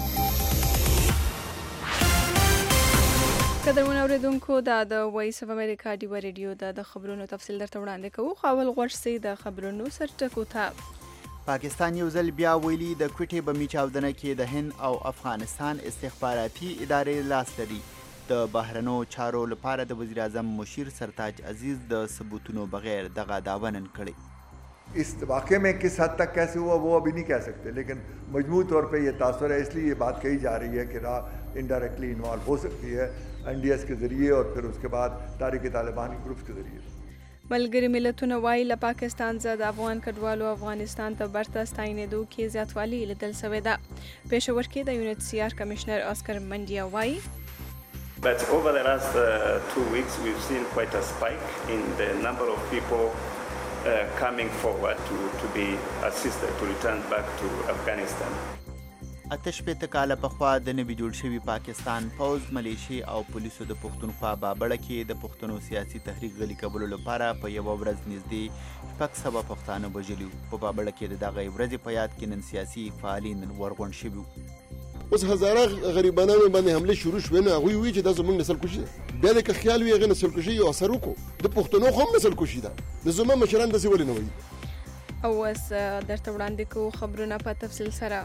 قدرمن اوریدونکو دا د وایس اف امریکا ډیو ریډیو د خبرونو تفصیل درته وړاندې کوو. خو اول غوږ سي د خبرونو سرټکو ته. پاکستان یو ځل بیا ویلي د کوټې بمي چاودنه کې د هند او افغانستان استخباراتي ادارې لاس لري. د بهرنیو چارو لپاره د وزیر اعظم مشیر سرتاج عزیز د ثبوتونو بغیر دغه دعوه نن کړې. इस वाक़े में किस हद तक कैसे हुआ वो अभी नहीं कह सकते, लेकिन मजमू तौर पे ये तासुर है, इसलिए ये बात कही जा रही है कि राह इनडायरेक्टली इन्वॉल्व हो सकती है NDS के ज़रिए और फिर उसके बाद तारीख़ तालिबान के ग्रुप्स के ज़रिए. ملګري ملتونه وایي له پاکستان څخه د افغان کډوالو افغانستان ته برته ستاینېدو کې زیاتوالی لیدل شوی ده. پېښور کې د UNHCR کمشنر آسکر منډیا وایي But over the last 2 weeks we've seen quite a spike in the number of people coming forward to be assisted to return back to Afghanistan. اتش پېته کاله پخوا د نوي جوړ شوي پاکستان پوځ ملیشي او پولیسو د پښتونخوا بابړه کې د پښتنو سیاسي تحریک غلي کولو لپاره په یوه ورځ نږدې 600 پښتانه وژلي وو. په بابړه کې د دغه ورځې په یاد کې نن سیاسي فعالین ورغونډ شوي وو. اوس هزاره غریبانو باندې حمله شروع شوې نو هغوی وایي چې دا زموږ نسل کشي ده. بیا د که خیال وي هغې نسل کشي یو اثر وکړو. د پښتنو خو هم نسل کشي ده. د زما مشران داسې ولې نه وایي. او اوس درته وړاندې کوو خبرونه په تفصیل سره.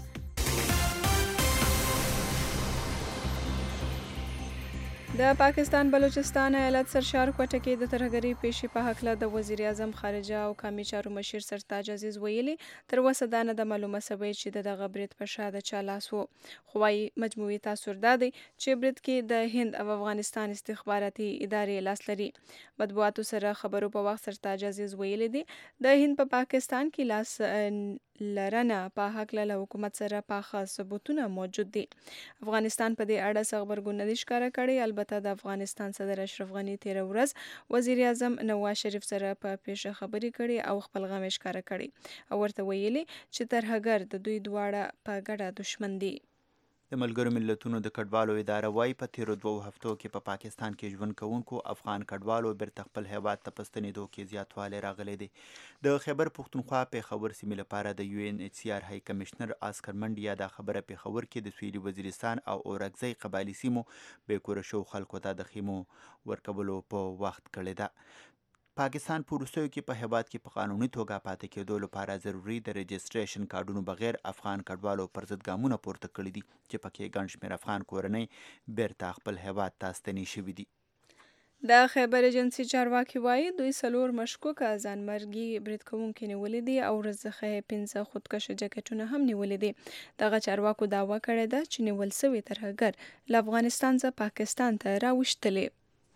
د پاکستان بلوچستان ایالت سرشار کوټه کې د ترهګرۍ پیښې په هکله د وزیر اعظم خارجه او قومي چارو مشیر سرتاج عزیز ویلي تر اوسه دا نه ده معلومه شوې چې دغه برید په شا د چا لاس و. خو وايي مجموعي تاثر دا دی چې برید کې د هند او افغانستان استخباراتي ادارې لاس لري. مطبوعاتو سره خبرو په وخت سرتاج عزیز ویلي دی د هند په پاکستان کې لاس لرنه په هکله له حکومت سره پاخه ثبوتونه موجود دي. افغانستان په دې اړه څه غبرګون نه دی ښکاره کړی. البته د افغانستان صدر اشرف غني تېره ورځ وزیر اعظم نواز شریف سره په پیښه خبرې کړې او خپل غم یې ښکاره کړی او ورته ویلي چې ترهګر د دوی دواړه په ګډه دشمن دي. د ملګرو ملتونو د کډوالو اداره وایي په تیرو 2 هفتو کې په پاکستان کې ژوند کوونکو افغان کډوالو بیرته خپل هیواد ته په ستنېدو کې زیاتوالی راغلی دی. د خیبر پښتونخوا پېښور سیمې لپاره د UNHCR های کمشنر آسکر منډیا دا خبره پېښور کې د سویلي وزیرستان او اورکزۍ قبایلي سیمو بېکوره شوو خلکو ته د خیمو ورکولو په وخت کړې ده. پاکستان په وروستیو کې په هیواد کې په قانوني توګه پاتې کېدو لپاره ضروري د رجسټریشن کارډونو بغیر افغان کډوالو پر ضد ګامونه پورته کړي دي چې پکې ګڼ شمېر افغان کورنۍ بیرته خپل هیواد ته ستنې شوي دي. د خیبر ایجنسي چارواکي وایي دوی 4 مشکوکه ځانمرګي برید کوونکي نیولي دي او ورڅخه 15 خودکشه جاکټونه هم نیولي دي. دغه چارواکو دعوه کړې ده چې نیول شوي ترهګر له افغانستان څخه پاکستان ته راوښتلي.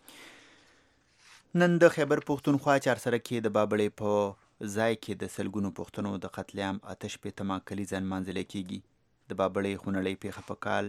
نن د خیبر پښتونخوا چارسره کې د بابړې په ځای کې د سلګونو پښتنو د قتل عام آتش پېته کلیزه نمانځلی کېږي. د بابړې خونړۍ پیښه په کال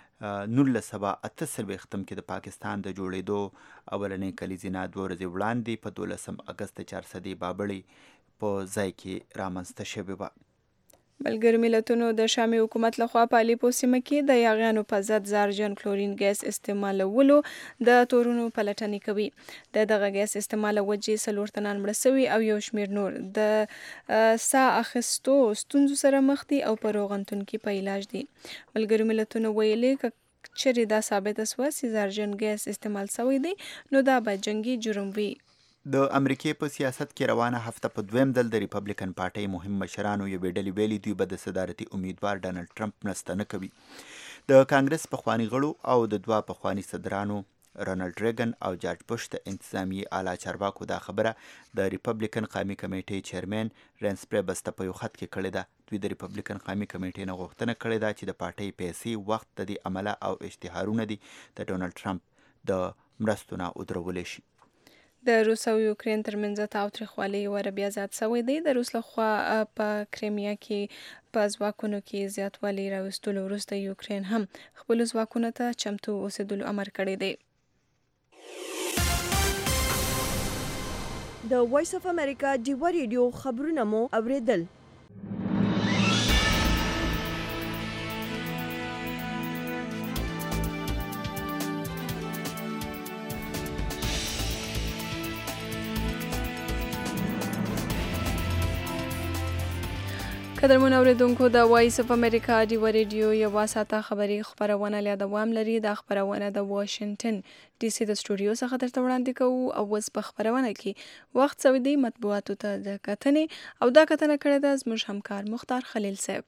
1948 کې د پاکستان د جوړېدو اولنۍ کلیزې نه 2 ورځې وړاندې په 12 اګست چارسدې بابړې په ځای کې رامنځته شوې وه. ملګرو ملتونو د شامي حکومت لخوا په الیپو سیمه کې د یاغیانو په ضد زهرجن کلورین ګیس استعمالولو د تورونو پلټنې کوي. دغه ګیس استعمال وجې 4 تنان مړه شوي او یو شمېر نور د ساه اخیستو ستونزو سره مخ دي او په روغتون کې په علاج دي. ملګرو ملتونو ویلي که چېرې دا ثابته شوه چې زهرجن ګیس استعمال شوی دی نو دا به جنګي جرم وي. د امریکې په سیاست کې روانه هفته په دویم ځل د ریپبلیکن پارټۍ مهم مشرانو یوې ډلې ویلي دوی به د صدارتي امیدوار ډانلډ ټرمپ مرسته نه کوي. د کانګرس پخواني غړو او د 2 پخواني صدرانو رونالډ ریګن او جارج بوش د انتظامیې اعلی چارواکو دا خبره د ریپبلیکن قومي کمیټې چیرمن رینس پریبس ته په یو خط کې کړې ده. دوی د ریپبلیکن قومي کمیټې نه غوښتنه کړې ده چې د پارټۍ پیسې وخت د دې عمله او اشتهارونه دي د ډونالډ ټرمپ د مرستو نه ودرولی شي. د روس او یوکرین ترمنځ تاوتریخوالی ور بیا زیات شوی دی. د روس لخوا په کریمیا کې په ځواکونو کې زیاتوالی راوستلو وروسته یوکرین هم خپل ځواکونو ته چمتو اوسېدلو امر کړی دی. د وایس اف امریکا ډیو ریډیو خبرونه مو اوریدل. قدرمن اوریدونکو د وایس اف امریکا ډیو ریډیو یو ساته خبري خبرونه له دوام لري. د خبرونه د واشنگټن ډي سي د سټوډیو څخه درته وړاندې کوو او اوس په خبرونه کې وخت سعودي مطبوعاتو ته د کتنې او دا کتنه کړې ده زموږ همکار مختار خلیل صاحب.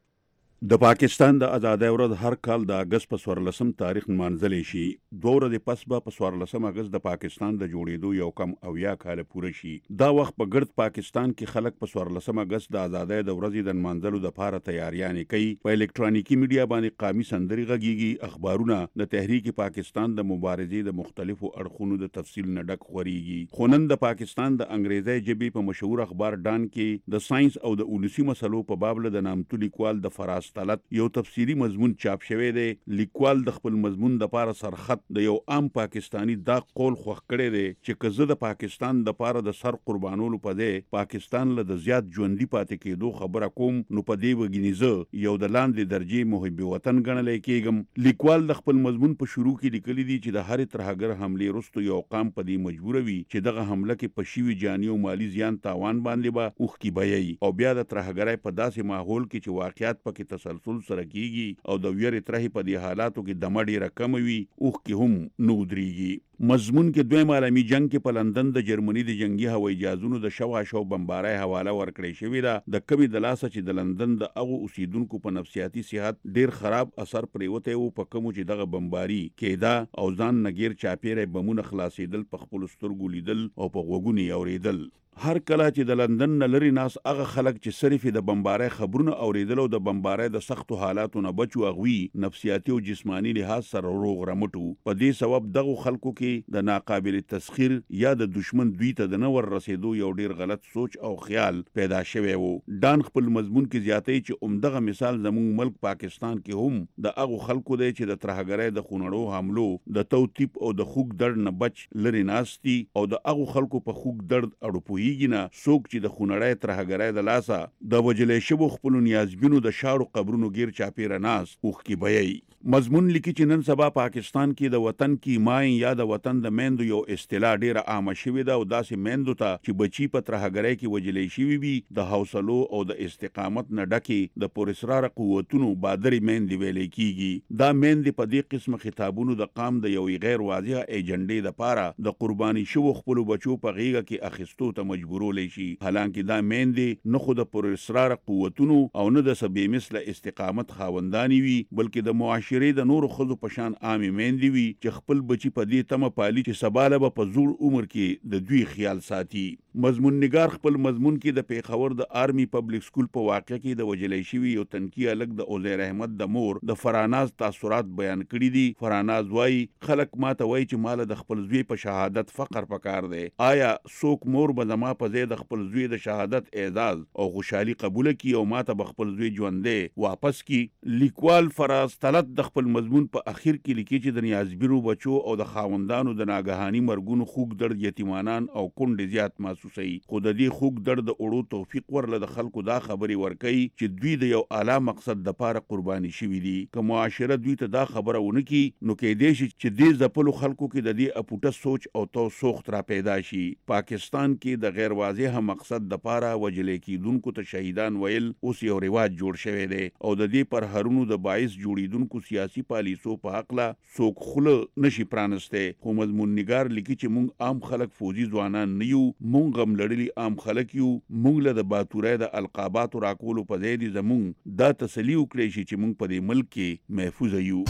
د پاکستان د آزادۍ ورځ هر کال د اگست په 14 تاریخ نمانځل شي. 2 ورځې پس به په 14 اگست د پاکستان د جوړېدو یو کم اویا کال پوره شي. دا وخت په ګرد پاکستان کې خلک په 14 اگست د آزادۍ د ورځې د نمانځلو لپاره تیاریانې کوي. په الکترونیکی میډیا باندې قامي سندري غږیږي، اخبارونه د تحریک پاکستان د مبارزې د مختلفو اړخونو د تفصیل نه ډک خوريږي. خو نن د پاکستان د انګریزي ژبې په مشهور اخبار ډان کې د ساينس او د اولسي مسلو په باب له د نامتو لیکوال د فراز طلت یو تفسیری مضمون چاپ شوی دی. لیکوال د خپل مضمون د پاره سرخط د یو عام پاکستانی دا قول خوښ کړی دی چې که زه د پاکستان د پاره د سر قربانولو په دی پاکستان له د زیات ژوندۍ پاتې کېدو خبره کوم نو په دې وګینیزه یو د لاندې درجه محب وطن ګڼلی کېږم. لیکوال د خپل مضمون په شروع کې لیکلی دی چې د هر ترهګر حملې وروسته یو قام په دې مجبور وي چې دغه حمله کې په شوي جاني او مالی زیان تاوان باندې به اوښکې بیایي او بیا د ترهګرۍ په داسې ماحول کې چې واقعیت پکې تسلسل سره کیږي او د ویرې ترهې په دې حالاتو کې دمه ډېره کمه وي اوښکې هم نه ودرېږي. مضمون کې دویم عالمي جنگ کې په لندن د جرمني د جنگي هوایي جهازونو د شواهشو بمبارۍ حواله ورکړې شوې ده. د کمې د لاسه چې د لندن د هغو اوسیدونکو په نفسیاتي صحت ډېر خراب اثر پرېوتی و په کومو چې دغه بمباري کېده او ځان نه ګیر چاپېری بمونه خلاصېدل په خپلو سترګو لیدل او په غوږونو یې اورېدل. هر کله چې د لندن نه لري ناس هغه خلک چې صرف د بمبارۍ خبرونه اوریدل او د بمبارۍ د سختو حالاتو نه بچو اغوي نفسیاتي او جسمانی لحاظ سره روغ رمټو. په دې سبب دغه خلکو کې د ناقابل تسخير یا د دشمن دوی ته د نور رسیدو یو ډیر غلط سوچ او خیال پیدا شوی وو. ډان خپل مضمون کې زیاتې چې عمدغه مثال زموږ ملک پاکستان کې هم د هغه خلکو دی چې د ترهګرۍ د خونړو حملو د توتیپ او د خوګ درد نه بچ لري ناستي او د هغه خلکو په خوګ درد اړو نه څوک چې د خونړۍ ترهګرۍ د لاسه د وجلې شوو خپلو نیازبینو د شاړو قبرونو غیر چاپیره ناس اوښکې بیایي. مضمون لیکي چې نن سبا پاکستان کې د وطن کې ماین یا د وطن د میندو یو اصطلاح ډیره عامه شوې ده او داسې میندو ته چې بچي په ترهګرۍ کې وجلې شوي وي د حوصلو او د استقامت نه ډکې د پراسرار قوتونو بادرې میندې ویلې کیږي. دا میندې په دې قسم خطابونو د قام د یو غیر واضحه ایجنډې لپاره د قرباني شوو خپلو بچو په غیږه کې اخیستو ته مجبورول شي. حالانکه دا میندې نه خو د پراسرار قوتونو او نه د سبې مثله استقامت خاوندانی وي بلکې د معاشرې د نورو ښځو په شان عامې میندې وي چې خپل بچي په دې تمه پالي چې سبا له به په زوړ عمر کې د دوی خیال ساتي. مضمون نگار خپل مضمون کې د پیښور د آرمی پبلک سکول په واقع کې د وجلې شوي یو تنکي الګ د عزیر احمد د مور د فراناز تاثرات بیان کړي دي. فراناز وایي خلک ماته وایي چې مال د خپل زوی په شهادت فخر پکار دی. آیا څوک مور به زما په ځای د خپل زوی د شهادت اعزاز او خوشحالي قبول کړي او ماته به خپل زوی ژوندی واپس کړي؟ لیکوال فراز طلت د خپل مضمون په اخر کې لیکي چې د نیازبینو بچو او د خاوندانو د ناګهاني مرګونو خوږ درد یتیمانان او کونډې زیات محسوسوي. خو د دې خوږ درد د اړو توفیق ورله د خلکو دا خبرې ورکوي چې دوی د یو اعلی مقصد دپاره قرباني شوي دي. که معاشره دوی ته دا خبره ونه کړي نو کیدای شي چې دې ځپلو خلکو کې د دې اپوټه سوچ او تو سوخت را پیدا شي. پاکستان کې د غیر واضحه مقصد دپاره وجلې کیدونکو ته شهیدان ویل اوس یو رواج جوړ شوی دی او د دې پرهرونو د باعث جوړیدونکو سیاسي پالیسو په حقله څوک خوله نشي پرانستی. خو مضمون نگار لیکي چې موږ عام خلک فوجي ځوانان نه یو، موږ غم لړلي عام خلک یو. موږ له د باتورۍ د القاباتو راکولو په ځای دي زموږ دا تسلي وکړی شي چې موږ په دې ملک کې محفوظه یو.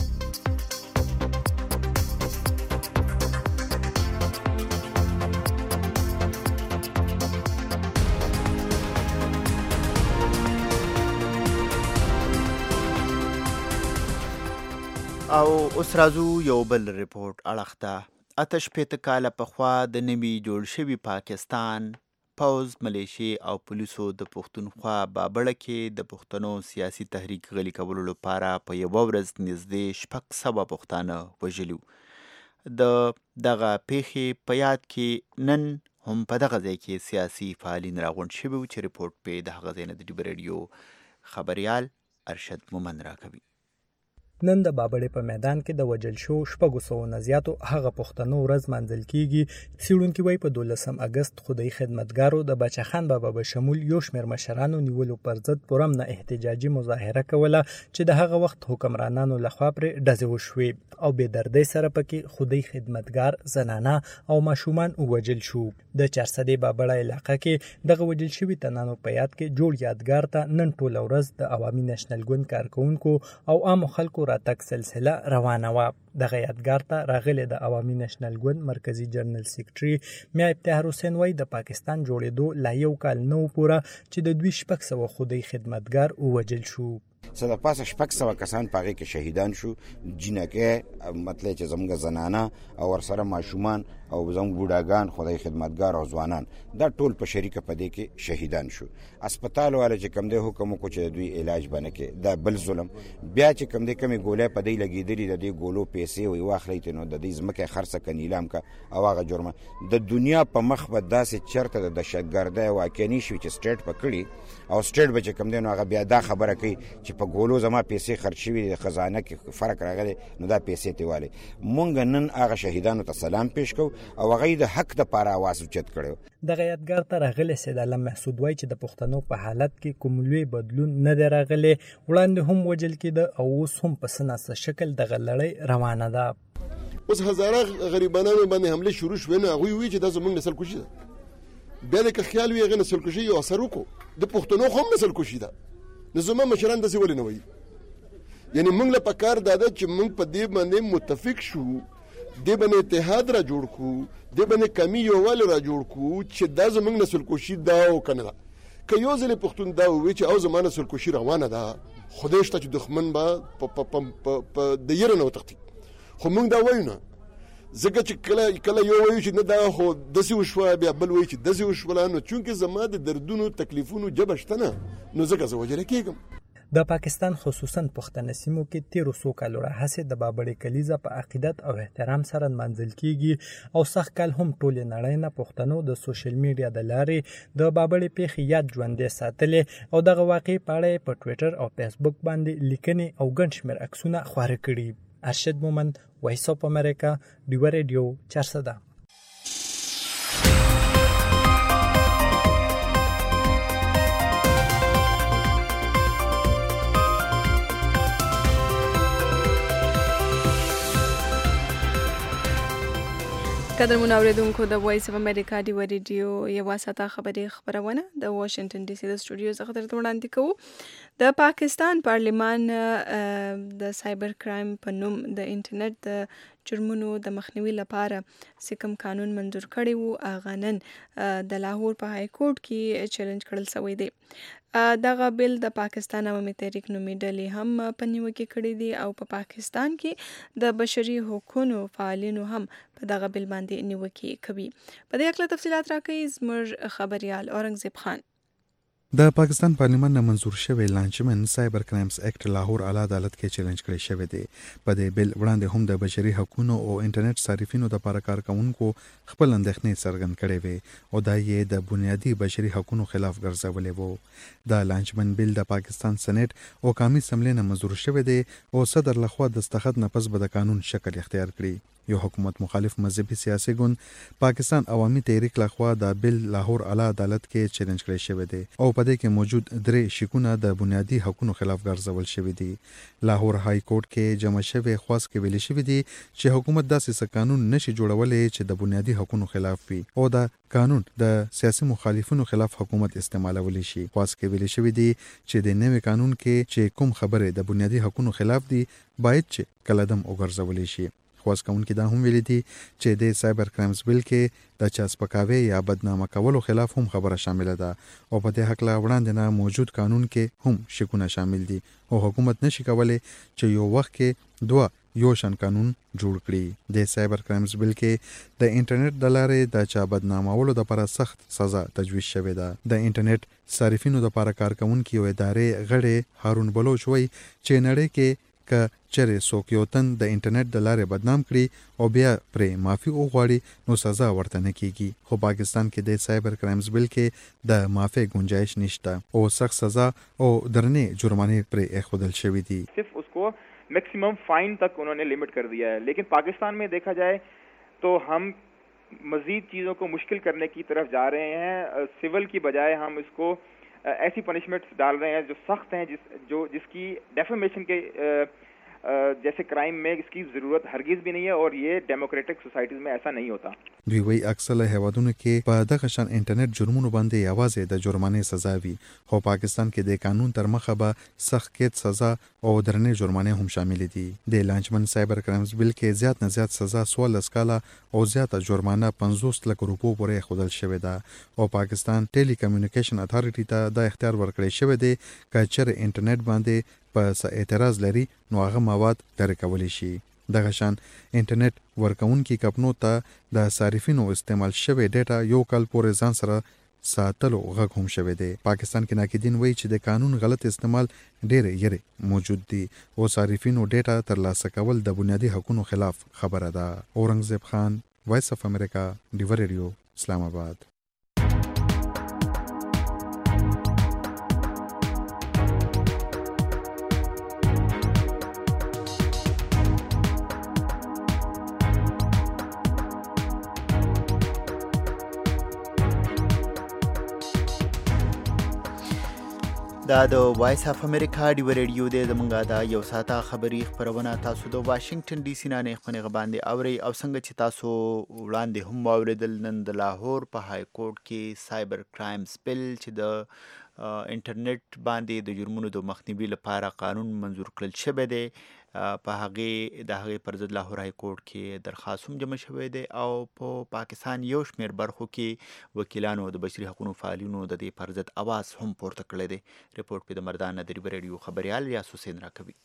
او اوس راځو یو بل ریپورت اړخ ته. 88 کاله پخوا د نوي جوړ شوي پاکستان پوز، ملیشې او پولیسو د پښتونخوا بابړه کې د پښتنو سیاسي تحریک غلي کولو لپاره په یوه ورځ نږدې 600 پښتانه وژلي. د دغه پیښې په یاد کې نن هم په دغه ځای کې سیاسي فعالین راغونډ شوي وو چې ریپورټ پې د هغه ځای نه د ډیو ریډیو خبریال ارشد مومن راکوي. نن د بابړې په میدان کې د وجل شو 600 نه زیاتو هغه پښتنو ورځ منځل کیږي. څېړونکي وایي په 12 اگست خدای خدمتګارو د بچخان بابا به شمول یو شمېر مشرانو نیولو پر ضد پرم نه احتجاجي مظاهره کوله چې د هغه وخت حکمرانانو لخوا پر ډزې وشوې او بې دردۍ سره پکې خدای خدمتګار زنانه او ماشومان ووجل شو. د چارسدې بابړه علاقه کې دغه وجل شوي تنانو په یاد کې جوړ یادګار ته نن ټوله ورځ د عوامي نېشنل ګوند کارکونکو او عامو خلکو راتګ سلسله روانه وه. دغه یادګار ته راغلي د عوامي نېشنل ګوند مرکزی جنرال سیکرټري میا ابتهار حسین وایي د پاکستان جوړېدو لا یو کال نه و پوره چې د 200 خدای خدمتګار ووجل شو. څه د پاسه 600 کسان په هغې کې شهیدان شو، جینکۍ مطلب چې زموږ زنانه او ورسره ماشومان او زموږ بوډاګان خدای خدمتګار او ځوانان دا ټول په شریکه په دې کې شهیدان شو. اسپتال والا چې کوم دی حکم وکړو چې د دوی علاج به نه کوي، دا بل ظلم. بیا چې کوم دی کمې ګولۍ په دې لګېدلي د دې ګولو پیسې وایي واخلئ نو د دې ځمکې خرڅه که نیلام که او هغه جرمه د دنیا په مخ به داسې چېرته د دهشتګردۍ واقع نه شي چې سټیټ په کړي او سټیټ به چې کوم دی نو هغه بیا دا خبره کوي چې په ګولو زما پیسې خرڅ شوي د خزانه کې فرق راغلی نو دا پیسې ترې والی. مونږ نن هغه شهیدانو ته سلام پیش کوو او هغه د حق دپاره اواز اوچت کړی. دغه یادګار ته راغلی سید عالم محسود وایي چې د پښتنو په حالت کې کوم لوی بدلون نه دی راغلی. وړاندې هم وجل کېده او اوس هم په څه ناڅه شکل دغه لړۍ روانه ده. اوس هزاره غریبانانو باندې حمله شروع شوې نو هغوی وایي چې دا زموږ نسل کشي ده. بیا د که خیال وي هغې نسل کشي یو اثر وکړو. د پښتنو خو هم نسل کشي ده. نو زما مشران داسې ولې نه وایي؟ یعنی موږ له پکار دا ده چې موږ په دې باندې متفق شو، دې باندې اتحاد را جوړ کړو، دې باندې کمی یووالی را جوړ کړو چې دا زموږ نسل کشي ده او که نه ده. که یو ځلې پښتون دا ووایي چې او زما نسل کشي روانه ده، خدای شته چې دښمن به د یره نه وتښتي. خو موږ دا وایو نه، ځکه چې کله یو وایو چې نه دا خو داسې وشوه، بیا بل وایي چې داسې وشوله، نو چونکې زما د دردونو تکلیفونو جبه شته نه، نو ځکه زه وجره کېږم. د پاکستان خصوصا پښتنه سیمو کې 1300 کالو راهیسې د بابړې کلیزه په عقیدت او احترام سره منځل کیږي او سخت کال هم ټولې نړۍ نه پښتنو د سوشل میډیا د لارې د بابړې پیښې یاد ژوندۍ ساتلې او دغه واقعې په اړه په ټویټر او فیسبوک باندې لیکنې او ګڼ شمېر عکسونه خپاره کړي. ارشد مومند، وایس اف امریکا، ډیوه ریډیو، چارسده. قدرمن اوریدونکو د وایس اف امریکا ډیوه ریډیو یوه ساعته خبري خبرونه د واشنگټن ډي سي د سټوډیو څخه درته وړاندې کوو. د پاکستان پارلمان د سایبر کرایم په نوم د انټرنیټ د جرمونو د مخنیوي لپاره کوم قانون منظور کړی وو، هغه نن د لاهور په های کورټ کې چیلنج کړل شوی دی. دغه بل د پاکستان عوامي تحریک نومي ډلې هم په نیوکه کړې دي او په پاکستان کې د بشري حقوقو فعالینو هم په دغه بل باندې نیوکه کوي. په دې اړه تفصیلات راکوي زموږ خبريال اورنګزیب خان. د پاکستان پارلیمان نه منظور شوی لانچمن سایبر کرایمز اکټ لاهور اعلی عدالت کې چیلنج کړی شوی دی. په دې بل وړاندې هم د بشري حقوقو او انټرنیټ صارفینو د لپاره کارکونکو خپل اندېښنې څرګند کړې وي او دا یې د بنیادي بشري حقوقو خلاف ګرځولې وو. د لانچمن بل د پاکستان سېنات او قومي اسمبلی نه منظور شوی دی او صدر لخوا د دستخط نه پس به د قانون شکل اختیار کړي. یو حکومت مخالف مذهبي سیاسي ګوند پاکستان عوامي تحریک لخوا د بل لاهور اعلی عدالت کې چیلنج کړی شوی دی او په دې کې موجود 3 شکونه د بنیادی حقوقو خلاف ګرځول شوی دي. لاهور های کورټ کې جمع شوی خواست کې ویل شوی دی چې حکومت داسې قانون نشي جوړولای چې د بنیادی حقوقو خلاف وي او دا قانون د سیاسي مخالفینو خلاف حکومت استعمالولی شي. خواست کې ویل شوی دی چې د نوي قانون کې چې کوم خبره د بنیادی حقوقو خلاف دي باید چې کلدم وګرځول شي. خواست کوونکي دا هم ویلي دي چې د سایبر کرایمز بل کې د چا سپکاوي یا بدنامه کولو خلاف هم خبره شامل ده او په دې حق لا وړاندې نه موجود قانون کې هم شکونه شامل دي او حکومت نشي کولای چې یو وخت کې دوه یو شان قانون جوړ کړي. د سایبر کرایمز بل کې د انټرنیټ د لارې د چا بدنامولو لپاره سخت سزا تجویز شوې ده. د انټرنیټ صارفینو لپاره کارکونکي او ادارې غړي هارون بلوچ وایي چې نړۍ کې که چېرې څوک یو تن د انټرنیټ د لارې بدنام کړي او بیا پرې معافي وغواړي نو سزا ورته نه کیږي. خو پاکستان کې د سایبر کرایمز بل کې د معافي گنجائش نشته او سخت سزا او درنې جرمانې پرې اخودل شوې دي. صرف उसको मैक्सिमम फाइन तक उन्होंने लिमिट कर दिया है। लेकिन पाकिस्तान में देखा जाए तो हम मजीद चीज़ों को मुश्किल करने की तरफ जा रहे हैं। सिविल की बजाय हम इसको ऐसी पनिशमेंट्स डाल रहे हैं जो सख्त हैं, जिसकी डेफेमेशन के जैसे क्राइम में इसकी ज़रूरत हरगिज़ भी नहीं है, और ये डेमोक्रेटिक सोसाइटीज़ में ऐसा नहीं होता। دوی وی اکثره هیوادونو کې په دغه شان انټرنیټ جرمونو باندې یوازې د جرمانې سزا وي، خو پاکستان کې د قانون تر مخه به سخت قید سزا او درنې جرمانې هم شامل دي. د لانچمن سایبر کرایمز بل کې زیات نه زیات سزا 16 کاله او زیاته جرمانه 50 لک روپو پورې خودل شوې ده، او پاکستان ټیلی کمیونیکیشن اتھارټی ته د اختیار ورکړی شوی دی چې چېرې انټرنیټ باندې په اعتراض لري نو هغه مواد لرې کولی شي. دغه شان انټرنیټ ورکوونکي کمپنو ته د صارفینو استعمال شوی ډیټا یو کال پورې ځان سره ساتلو غږ هم شوی دی. پاکستان کې ناقدین وایي چې د قانون غلط استعمال ډېر یې موجود دی او صارفینو ډیټا ترلاسه کول د بنیادي حقوقو خلاف خبره ده. اورنګزیب خان، وایس اف امریکا، ډیور ریډیو، اسلام آباد. دا د وایس اف امریکا ډیو ریډیو دی. زمونږه دا یو ساعته خبري خبرونه تاسو د واشنگټن ډي سي نه خپنه باندې اوري، او څنګه چې تاسو وړاندې هم واوریدل، نن د لاهور په های کورټ کې سایبر کرایمز بل چې د انټرنیټ باندې د جرمونو د مخنیوي لپاره قانون منظور کړل شوی دی، په هغه پر ضد لاهور های کورټ کې درخواست هم جمع شوی دی، او په پاکستان یو شمیر برخو کې وکیلانو د بشري حقوقو فعالینو د دې پر ضد اواز هم پورته کړی دی. ریپورت په د مردان ندری ریډیو خبريال ریاض حسین راکوي.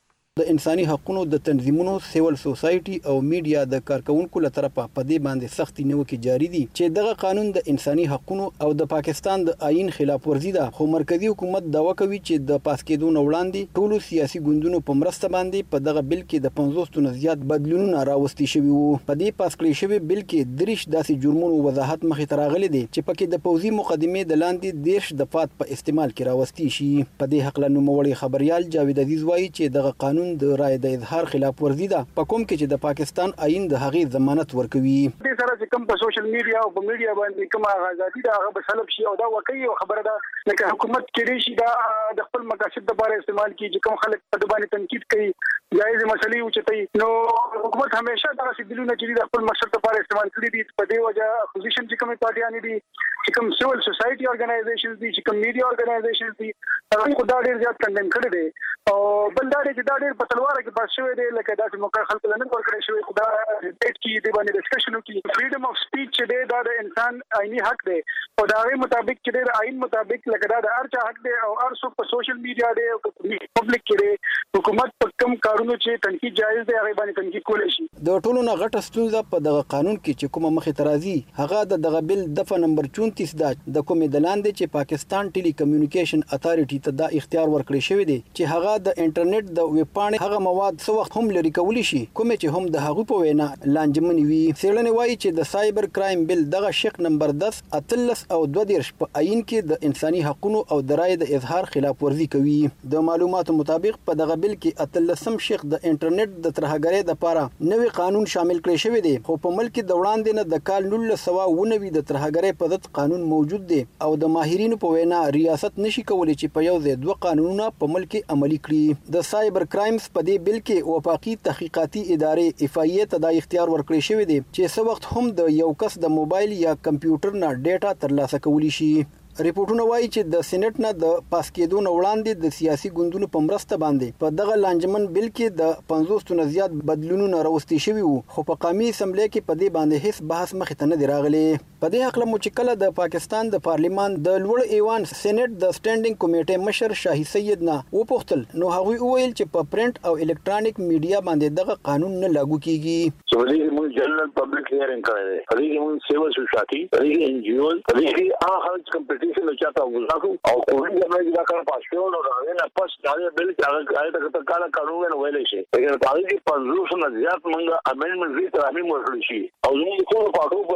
د انساني حقوقو د تنظیمونو، سیول سوسایټي او میډیا د کارکونکو له طرفه په دې باندې سختي نیوکې جاری دي چې دغه قانون د انساني حقوقو او د پاکستان د آئین خلاف ورزي ده، خو مرکزی حکومت دعوا کوي چې د پاس کېدو نه وړاندې ټولو سیاسي ګوندونو په مرسته باندې په دغه بل کې د 50 نه زیات بدلونونه راوستي شوي وو. په دې پاس کړی شوی بل کې درش داسې جرمونو وضاحت مخې ته راغلی دی چې پکې د پوځي مقدمې د لاندې دیش دفات په استعمال کې راوستي شي. په دې حق له نوموړي خبريال جاوید عزیز وایي چې دغه قانون د رائے د اظهار خلاف ورزي ده، په کوم کې چې د پاکستان آئین د هغې ضمانت ورکوي. دې سره چې کوم په سوشل میډیا او په میډیا باندې کوم آزادي ده هغه به سلب شي، او دا واقعي خبره ده لکه حکومت کې شي دا د خپل مقاصد لپاره استعمال کیږي چې کوم خلک په باندې تنقید کوي، جایز مسلې اوچتوي، نو حکومت همیشه دا سیدلونه چې د خپل مقصد لپاره استعمال کړي دي. په دې وجه اپوزیشن چې کوم پارټیان دي، چې کوم سیول سوسایټي اورګنایزیشنز دي، چې کوم میډیا اورګنایزیشنز دي، هغه خو دا ډېر زیات کندن کړي دي، او بل دا چې دا ډېر په تلوار کې پاس شوی دی لکه داسې موقع خلکو له نه ورکړی شوی. خو دا ډیټ کې د باندې ډسکشن وکړي. فریډم اف سپیچ چې دی دا د انسان آئینی حق دی، او دا غي مطابق چې د آئین مطابق لکه دا د هر چا حق دی، او هر څوک په سوشل میډیا دی او په پبلک کې دی حکومت په کوم کارونو چې تنقید جایز دی هغه باندې تنقید کولی شي. د ټولو نه غټه ستونزه په دغه قانون کې چې کومه مخې ته راځي هغه دغه بل دفعه نمبر 34 ده، د کومې د لاندې چې پاکستان ټیلی کمیونیکیشن اتھارټی ته دا اختیار ورکړی شوی دی چې هغه د انټرنیټ د ویب پاڼې هغه مواد څو وخت هم لري کولی شي کومې چې هم د هغو په وینا لانجمنې وي. څېړنې وایي چې د سایبر کرایم بل دغه شق نمبر 10 اتلس او 22 په آئین کې د انساني حقوقو او د رایې د اظهار خلاف ورزي کوي. د معلوماتو مطابق په دغه بل کې اتلسم شق د انټرنیټ د ترهګرۍ لپاره نوې قانون شامل کړی شوی دی، خو په ملک د وړاندې نه د کال 1990 د ترهګرۍ په ضد قانون موجود دی، او د ماهرینو په وینا ریاست نشي کولی چې په یو ځای دوه قانونونه په ملک عملی کړي. د سایبر کرایمز په دې بل کې وفاقي تحقیقاتي ادارې افایې ته دا اختیار ورکړی شوی دی چې څه وخت هم د یو کس د موبایل یا کمپیوټر نه ډیټا ترلاسه کولی شي. ریپورتونه وایي چې د سېنات نه د پاس کېدو نه وړاندې د سیاسي ګوندونو په مرسته باندې په دغه لانجمن بل کې د 50 نه زیات بدلونونه راوستي شوي وو، خو په قومي اسمبلی کې په دې باندې هیڅ بحث مخې ته نه دی راغلی. په دې حق له مچکله د پاکستان د پارلیمان د لوړ ایوان سېنات د سټینډینګ کمیټې مشر شاهي سید نه وپوښتل، نو هغوی وویل چې په پرنٹ او الکترونیک میډیا باندې دغه قانون نه لاګو کیږي. سولې موږ جنرال پبلک هیرینګ کړی دی، هغه موږ سیول سوسایټي، هغه ان جی او، هغه هغه کمپټیشن نو چاته وځو او کومې ځای دا کار پاسو نو راغی نه پس دا بل چې هغه ته کار قانون نه ویلې شي. اگر پاره کې 50 نه زیات موږ امندمنت ری ترامي مرګل شي او موږ ټول پاتو په اتفاق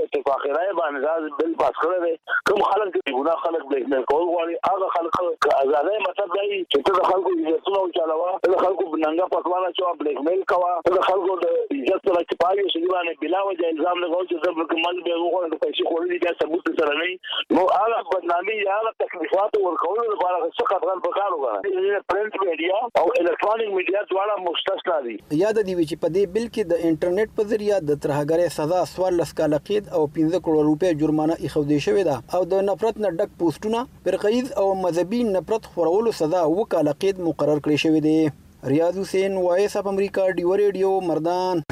په رائے باندې دا بل پاس کړی دی. کوم خلک چې ګناه خلک بلیک میل کول غواړي هغه خلک آزادۍ مطلب دی چې ته د خلکو عزتونه وچلوه، ته د خلکو ننګه پټوانه چوه، بلیک میل کوه، ته د خلکو د عزت سره چې پاوي سړي باندې بلا وجه الزام لګول چې زه مال به وغواړم د پیسې خوړلي بیا ثبوت سره نه نو هغه بدنامي یا هغه تکلیفات ورکولو لپاره څه قدرن پکار وګڼي. پرنټ میډیا او الکترونیک میډیا دواړه مستثنا دي. یاد دی چې په دې بل کې د انټرنیټ په ذریعہ د ترهګرۍ سزا 14 کاله قید او 15 کروڑ روپۍ جرمانه ایښودل شوې ده او د نفرت نه ډک پوسټونه فرقیز او مذهبي نفرت خورولو سزا 2 کاله قید مقرر کړی شوی دی. ریاض حسین، وایس اف امریکا، ډیو ریډیو، مردان.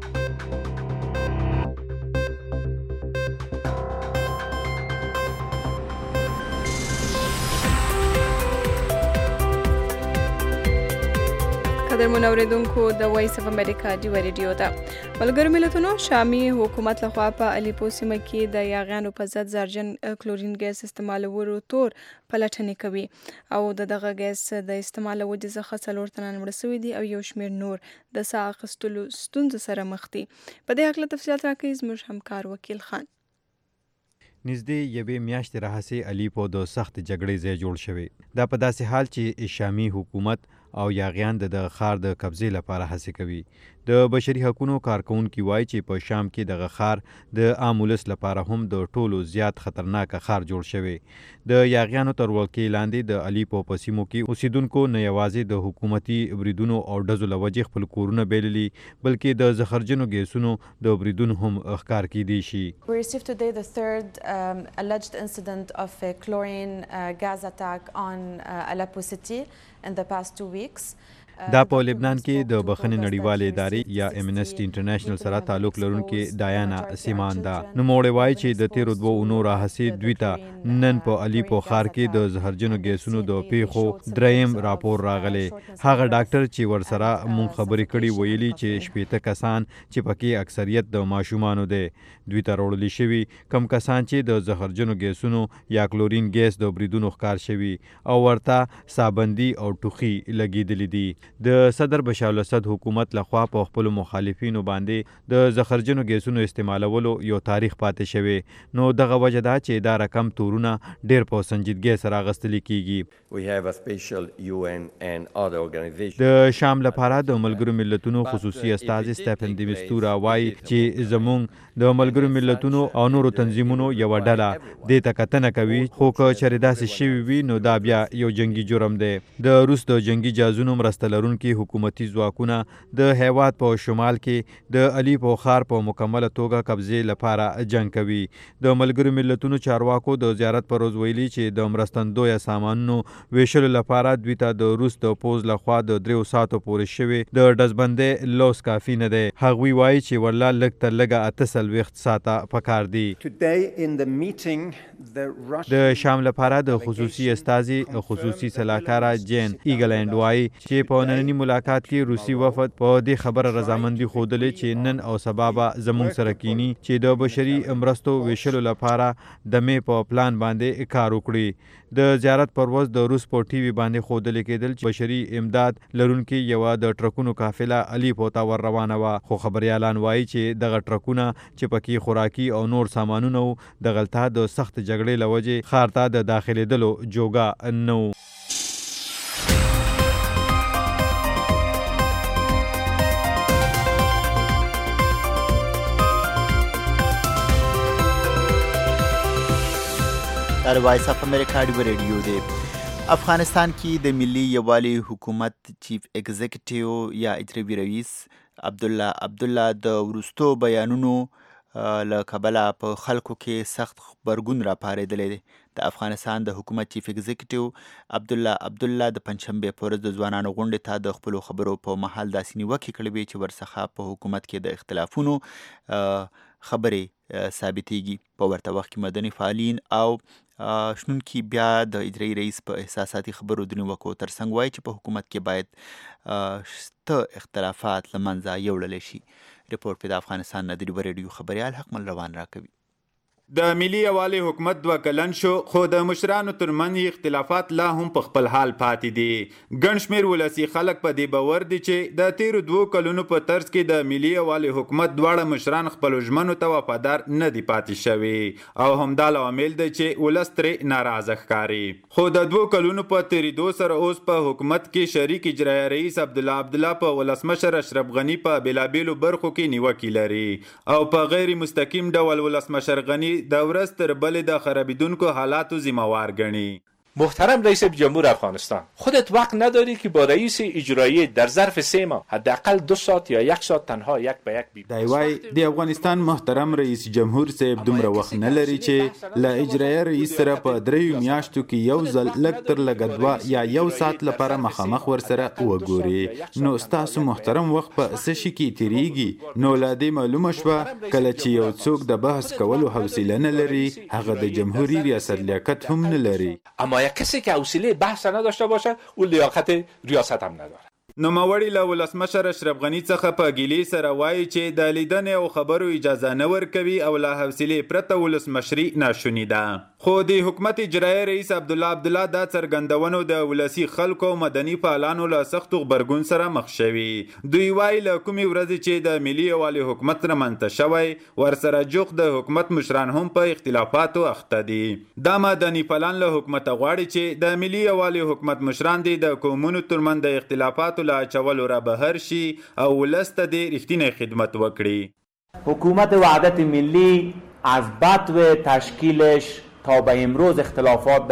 قدرمن اوریدونکو د وایس اف امریکا ډیو ریډیو ده. ملګرو ملتونو شامي حکومت لخوا په الیپو سیمه کې د یاغیانو په ضد زرجن کلورین ګیس استعمالولو تور پلټنې کوي او دغه ګیس د استعمال وجې څخه 4 تنان مړه شوي دي او یو شمېر نور د ساه اخیستلو ستونزو سره مخ دي. په دې هکله تفصیلات راکوي زموږ همکار وکیل خان. نږدې یوې میاشتې راهیسې الیپو د سخت جګړې ځای جوړ شوی. دا په داسې حال چې شامي حکومت او یاغیان د ښار د قبضې لپاره هڅې کوي. د بشري حقوقو کارکونکي وایي چې په شام کې دغه ښار د عام ولس لپاره هم د ټولو زیات خطرناک ښار جوړ شوی. د یاغیانو تر ولکې لاندې د الیپو په سیمو کې اوسیدونکو نه یوازې د حکومتي بریدونو او ډزو له وجې خپل کورونه بیللي بلکې د زهرجنو ګیسونو د بریدونو هم ښکار کیدی شي. We received today the third alleged incident of a chlorine gas attack on Aleppo city in the past 2 weeks. دا په لبنان کې د بخښنې نړیوالې ادارې یا امنسټي انټرنیشنل سره تعلق لرونکي ډایانا سیمان ده. نوموړی وایي چې د تیرو 2 اونو راهیسې دوی ته نن په الیپو ښار کې د زهرجنو ګیسونو د پیښو دریم راپور راغلی. هغه ډاکټر چې ورسره مونږ خبرې کړي ویلي چې 80 کسان چې پکې اکثریت د ماشومانو دی دوی ته راوړل شوي کم کسان چې د زهرجنو ګیسونو یا کلورین ګیس د بریدونو ښکار شوي او ورته سابندي او ټوخي لګېدلي دي. د صدر بشار الاسد حکومت لخوا په خپل مخالفینو باندې د زهرجنو ګیسونو استعمالولو یو تاریخ پاتې شوی. نو دغه وجه ده چې دا رقم تورونه ډیر په سنجیدګۍ سره اخیستل کیږي. د شام لپاره د ملګرو ملتونو خصوصي استازي سټیفن دی مستورا وایي چې زموږ د ملګرو ملتونو او نورو تنظیمونو یو ډله دې ته کتنه کوي خو که چېرې داسې شوي وي نو دا بیا یو جنگي جرم دی. د روس د جنگي جازونو مرسته لرونکي حکومتي ځواکونه د هیواد په شمال کې د الیپو ښار په مکمله توګه قبضې لپاره جنګ کوي. د ملګرو ملتونو چارواکو د زیارت پر ورځ ویلي چې د مرستندویه سامانونو ویشلو لپاره دوی ته د روس د پوځ لخوا د 3 ساعتو پورې شوي د ډزبندۍ لوس کافي نه دی. هغوی وایي چې ورلا لږ تر لږه 48 ساعته پکار دي. د شام لپاره د خصوصي استازي خصوصي سلاکاره جین ایګلند وایي چې په نننی ملاقات کې روسي وفد په دې خبره رضامندي ښودلې چې نن او سبا به زموږ سره کینی چې د بشري مرستو ویشلو لپاره د مې په پلان باندې کار وکړي. د زیارت پر ورځ د روس په ټي وي باندې ښودل کېدل چې بشري امداد لرونکي یو د ټرکونو قافله الیپو ته ور روانه وه خو خبريالان وایي چې دغه ټرکونه چې پکې خوراکي او نور سامانونه وو د غلطه د سخت جګړې له وجې ښار ته د داخلېدلو جوګه نه وو. در وایس اف امریکا ډیو ریډیو دی. افغانستان کې د ملي یووالي حکومت چیف ایگزیکټیو یا اجرایي رئیس عبدالله د وروستو بیانونو له کبله په خلکو کې سخت غبرګون راپارېدلی دی. د افغانستان د حکومت چیف ایگزیکټیو عبدالله د پنجشنبې په ورځ د ځوانانو غونډې ته د خپلو خبرو په مهال داسې نیوکې کړې وې چې ورڅخه په حکومت کې د اختلافونو خبرې ثابتېږي. په ورته وخت کې مدني فعالین او شنونکي بیا د اجرایي رئیس په احساساتي خبرو د نیوکو ترڅنګ وایي چې په حکومت کې باید شته اختلافات له منځه یوړلی شي. رپورټ په د افغانستان نه د ډیو ریډیو خبریال حکمل روان راکوي. د ملي یوالي حکومت 2 کلن شو خو د مشرانو ترمنځ اختلافات لا هم په خپل حال پاتې دي. ګڼ شمېر ولسي خلک په دې باور دي چې د تیرو 2 کلونو په ترڅ کې د ملي یوالي حکومت دواړه مشران خپلو ژمنو ته وفادار نه دي پاتې شوي او همدا لامل دی چې ولس ترې ناراضه ښکاري. خو د 2 کلونو په تېرېدو سره اوس په حکومت کې شریک اجرایه رئیس عبدالله په ولسمشر اشرف غني په بېلابېلو برخو کې نیوکې لري او په غیر مستقیم ډول ولسمشر غني د ورځ تر بلې د خرابیدونکو حالاتو ذمه‌وار ګڼي. محترم رئیس جمهور افغانستان، خودت وقت نداری که با رئیس اجرایی در ظرف 3 ماه حداقل 2 ساعت یا 1 ساعت تنها یک به یک ببینید؟ دی وای د افغانستان محترم رئیس جمهور صاحب دومره وخت نه لري چې له اجرایه رئیس سره په 3 میاشتو کې یو ځل لږ تر لږه 2 یا 1 ساعت لپاره مخامخ ورسره وګوري. نو ستاسو محترم وخت په څه شي کې تیریږي؟ نو لا دې معلومه شوه کله چې یو څوک د بحث کولو حوصله نه لري هغه د جمهوری ریاست لیاقت هم نه لري. اما کسی که حوصله بحث نداشته باشه او لیاقت ریاست هم نداره. نوموړي له ولسمشر اشرف غني څخه په ګیلې سره وایي چې د لیدنې او خبرو اجازه نه ورکوي او له حوصلې پرته ولسمشري ناشونې ده. خو د حکومت اجرایه رئیس عبدالله دا څرګندونو د ولسي خلکو او مدني فعالانو له سختو غبرګون سره مخ شوي. دوی وایي له کومې ورځې چې د ملي یوالي حکومت رامنځته شوی ورسره جوخ د حکومت مشران هم په اختلافاتو اخته دي. دا مدني فعالان له حکومت غواړي چې د ملي یوالي حکومت مشران د قومونو ترمنځ د اختلافاتو لا چولو را بهر شي او ولس ته د رښتینی خدمت وکړي. حکومت وحدت ملی از بدو تشکیلش تا به امروز اختلافات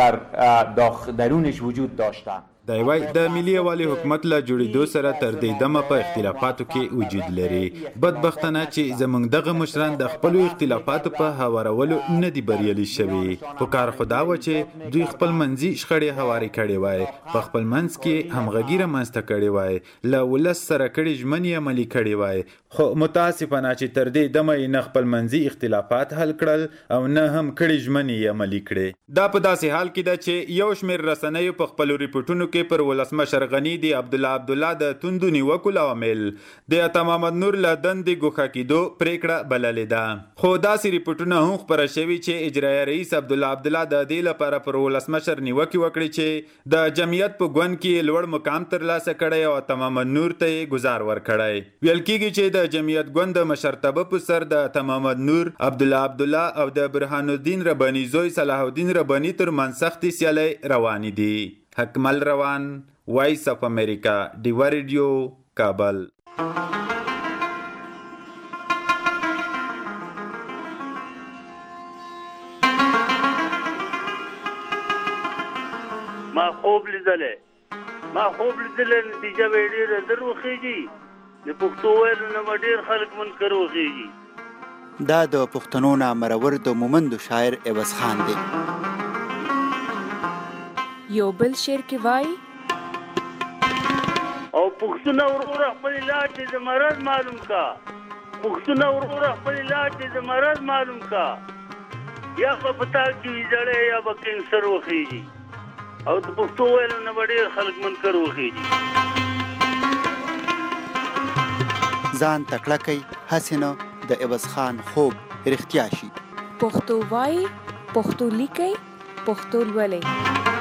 در درونش وجود داشته. دی وای د ملي یوالي حکومت له جوړېدو سره تر دې دمه په اختلافاتو کې وجود لري. بدبختانه چې زموږ دغه مشران د خپلو اختلافاتو په هوارولو نه دي بریالي شوي. خو کار خو دا و چې دوی خپل منځي شخړې هوارې کړې وای، په خپل منځ کې همغږي رامنځته کړې وای، له ولس سره کړې ژمنې عملي کړې وای. خو متاسفانه چې تر دې دمه یې نه خپل منځي اختلافات حل کړل او نه هم کړې ژمنې یې عملي کړې. دا په داسې حال کې ده چې یو شمېر رسنیو په خپلو ریپورټونو کې پر ولسمشر غني د عبدالله د توندو نیوکو لامل د عطا محمد نور له دندې ګوښه کېدو پریکړه بللې ده. خو داسې ریپورټونه هم خپاره شوي چې اجرایه رئیس عبدالله د دې لپاره پر ولسمشر نیوکې وکړي چې د جمعیت په ګوند کې لوړ مقام ترلاسه کړی او عطا محمد نور ته یې ګزار ورکړی. ویل کېږي چې د جمعیت ګوند د مشرتابه په سر د عطا محمد نور، عبدالله او د برهان الدین رباني زوی صلاح الدین رباني ترمنځ سختې سیالۍ روانې دي. حکمل روان، وایس اف امریکا، ډیوا ریډیو، کابل. ما خوب لیدلې نتیجه به ډېره در وخېږي. د پښتو ویلو نه به ډېر خلک منکر وخېږي. دا د پښتنو نامرور د مومندو شاعر عوض خان دی. یو بل شعر کې وایي او پښتونه وروره خپل علاج د مرض معلوم کا، پښتونه وروره خپل علاج د مرض معلوم کا، یا په پتا کې ویځړې یا به کینسر وخېږي او د پښتو ویلو نه به ډېر خلک منکر وخېږي. ځان تکړه کوي هسې نه د عوض خان خوب رښتیا شي. پښتو وایي، پښتو لیکئ، پښتو لولئ.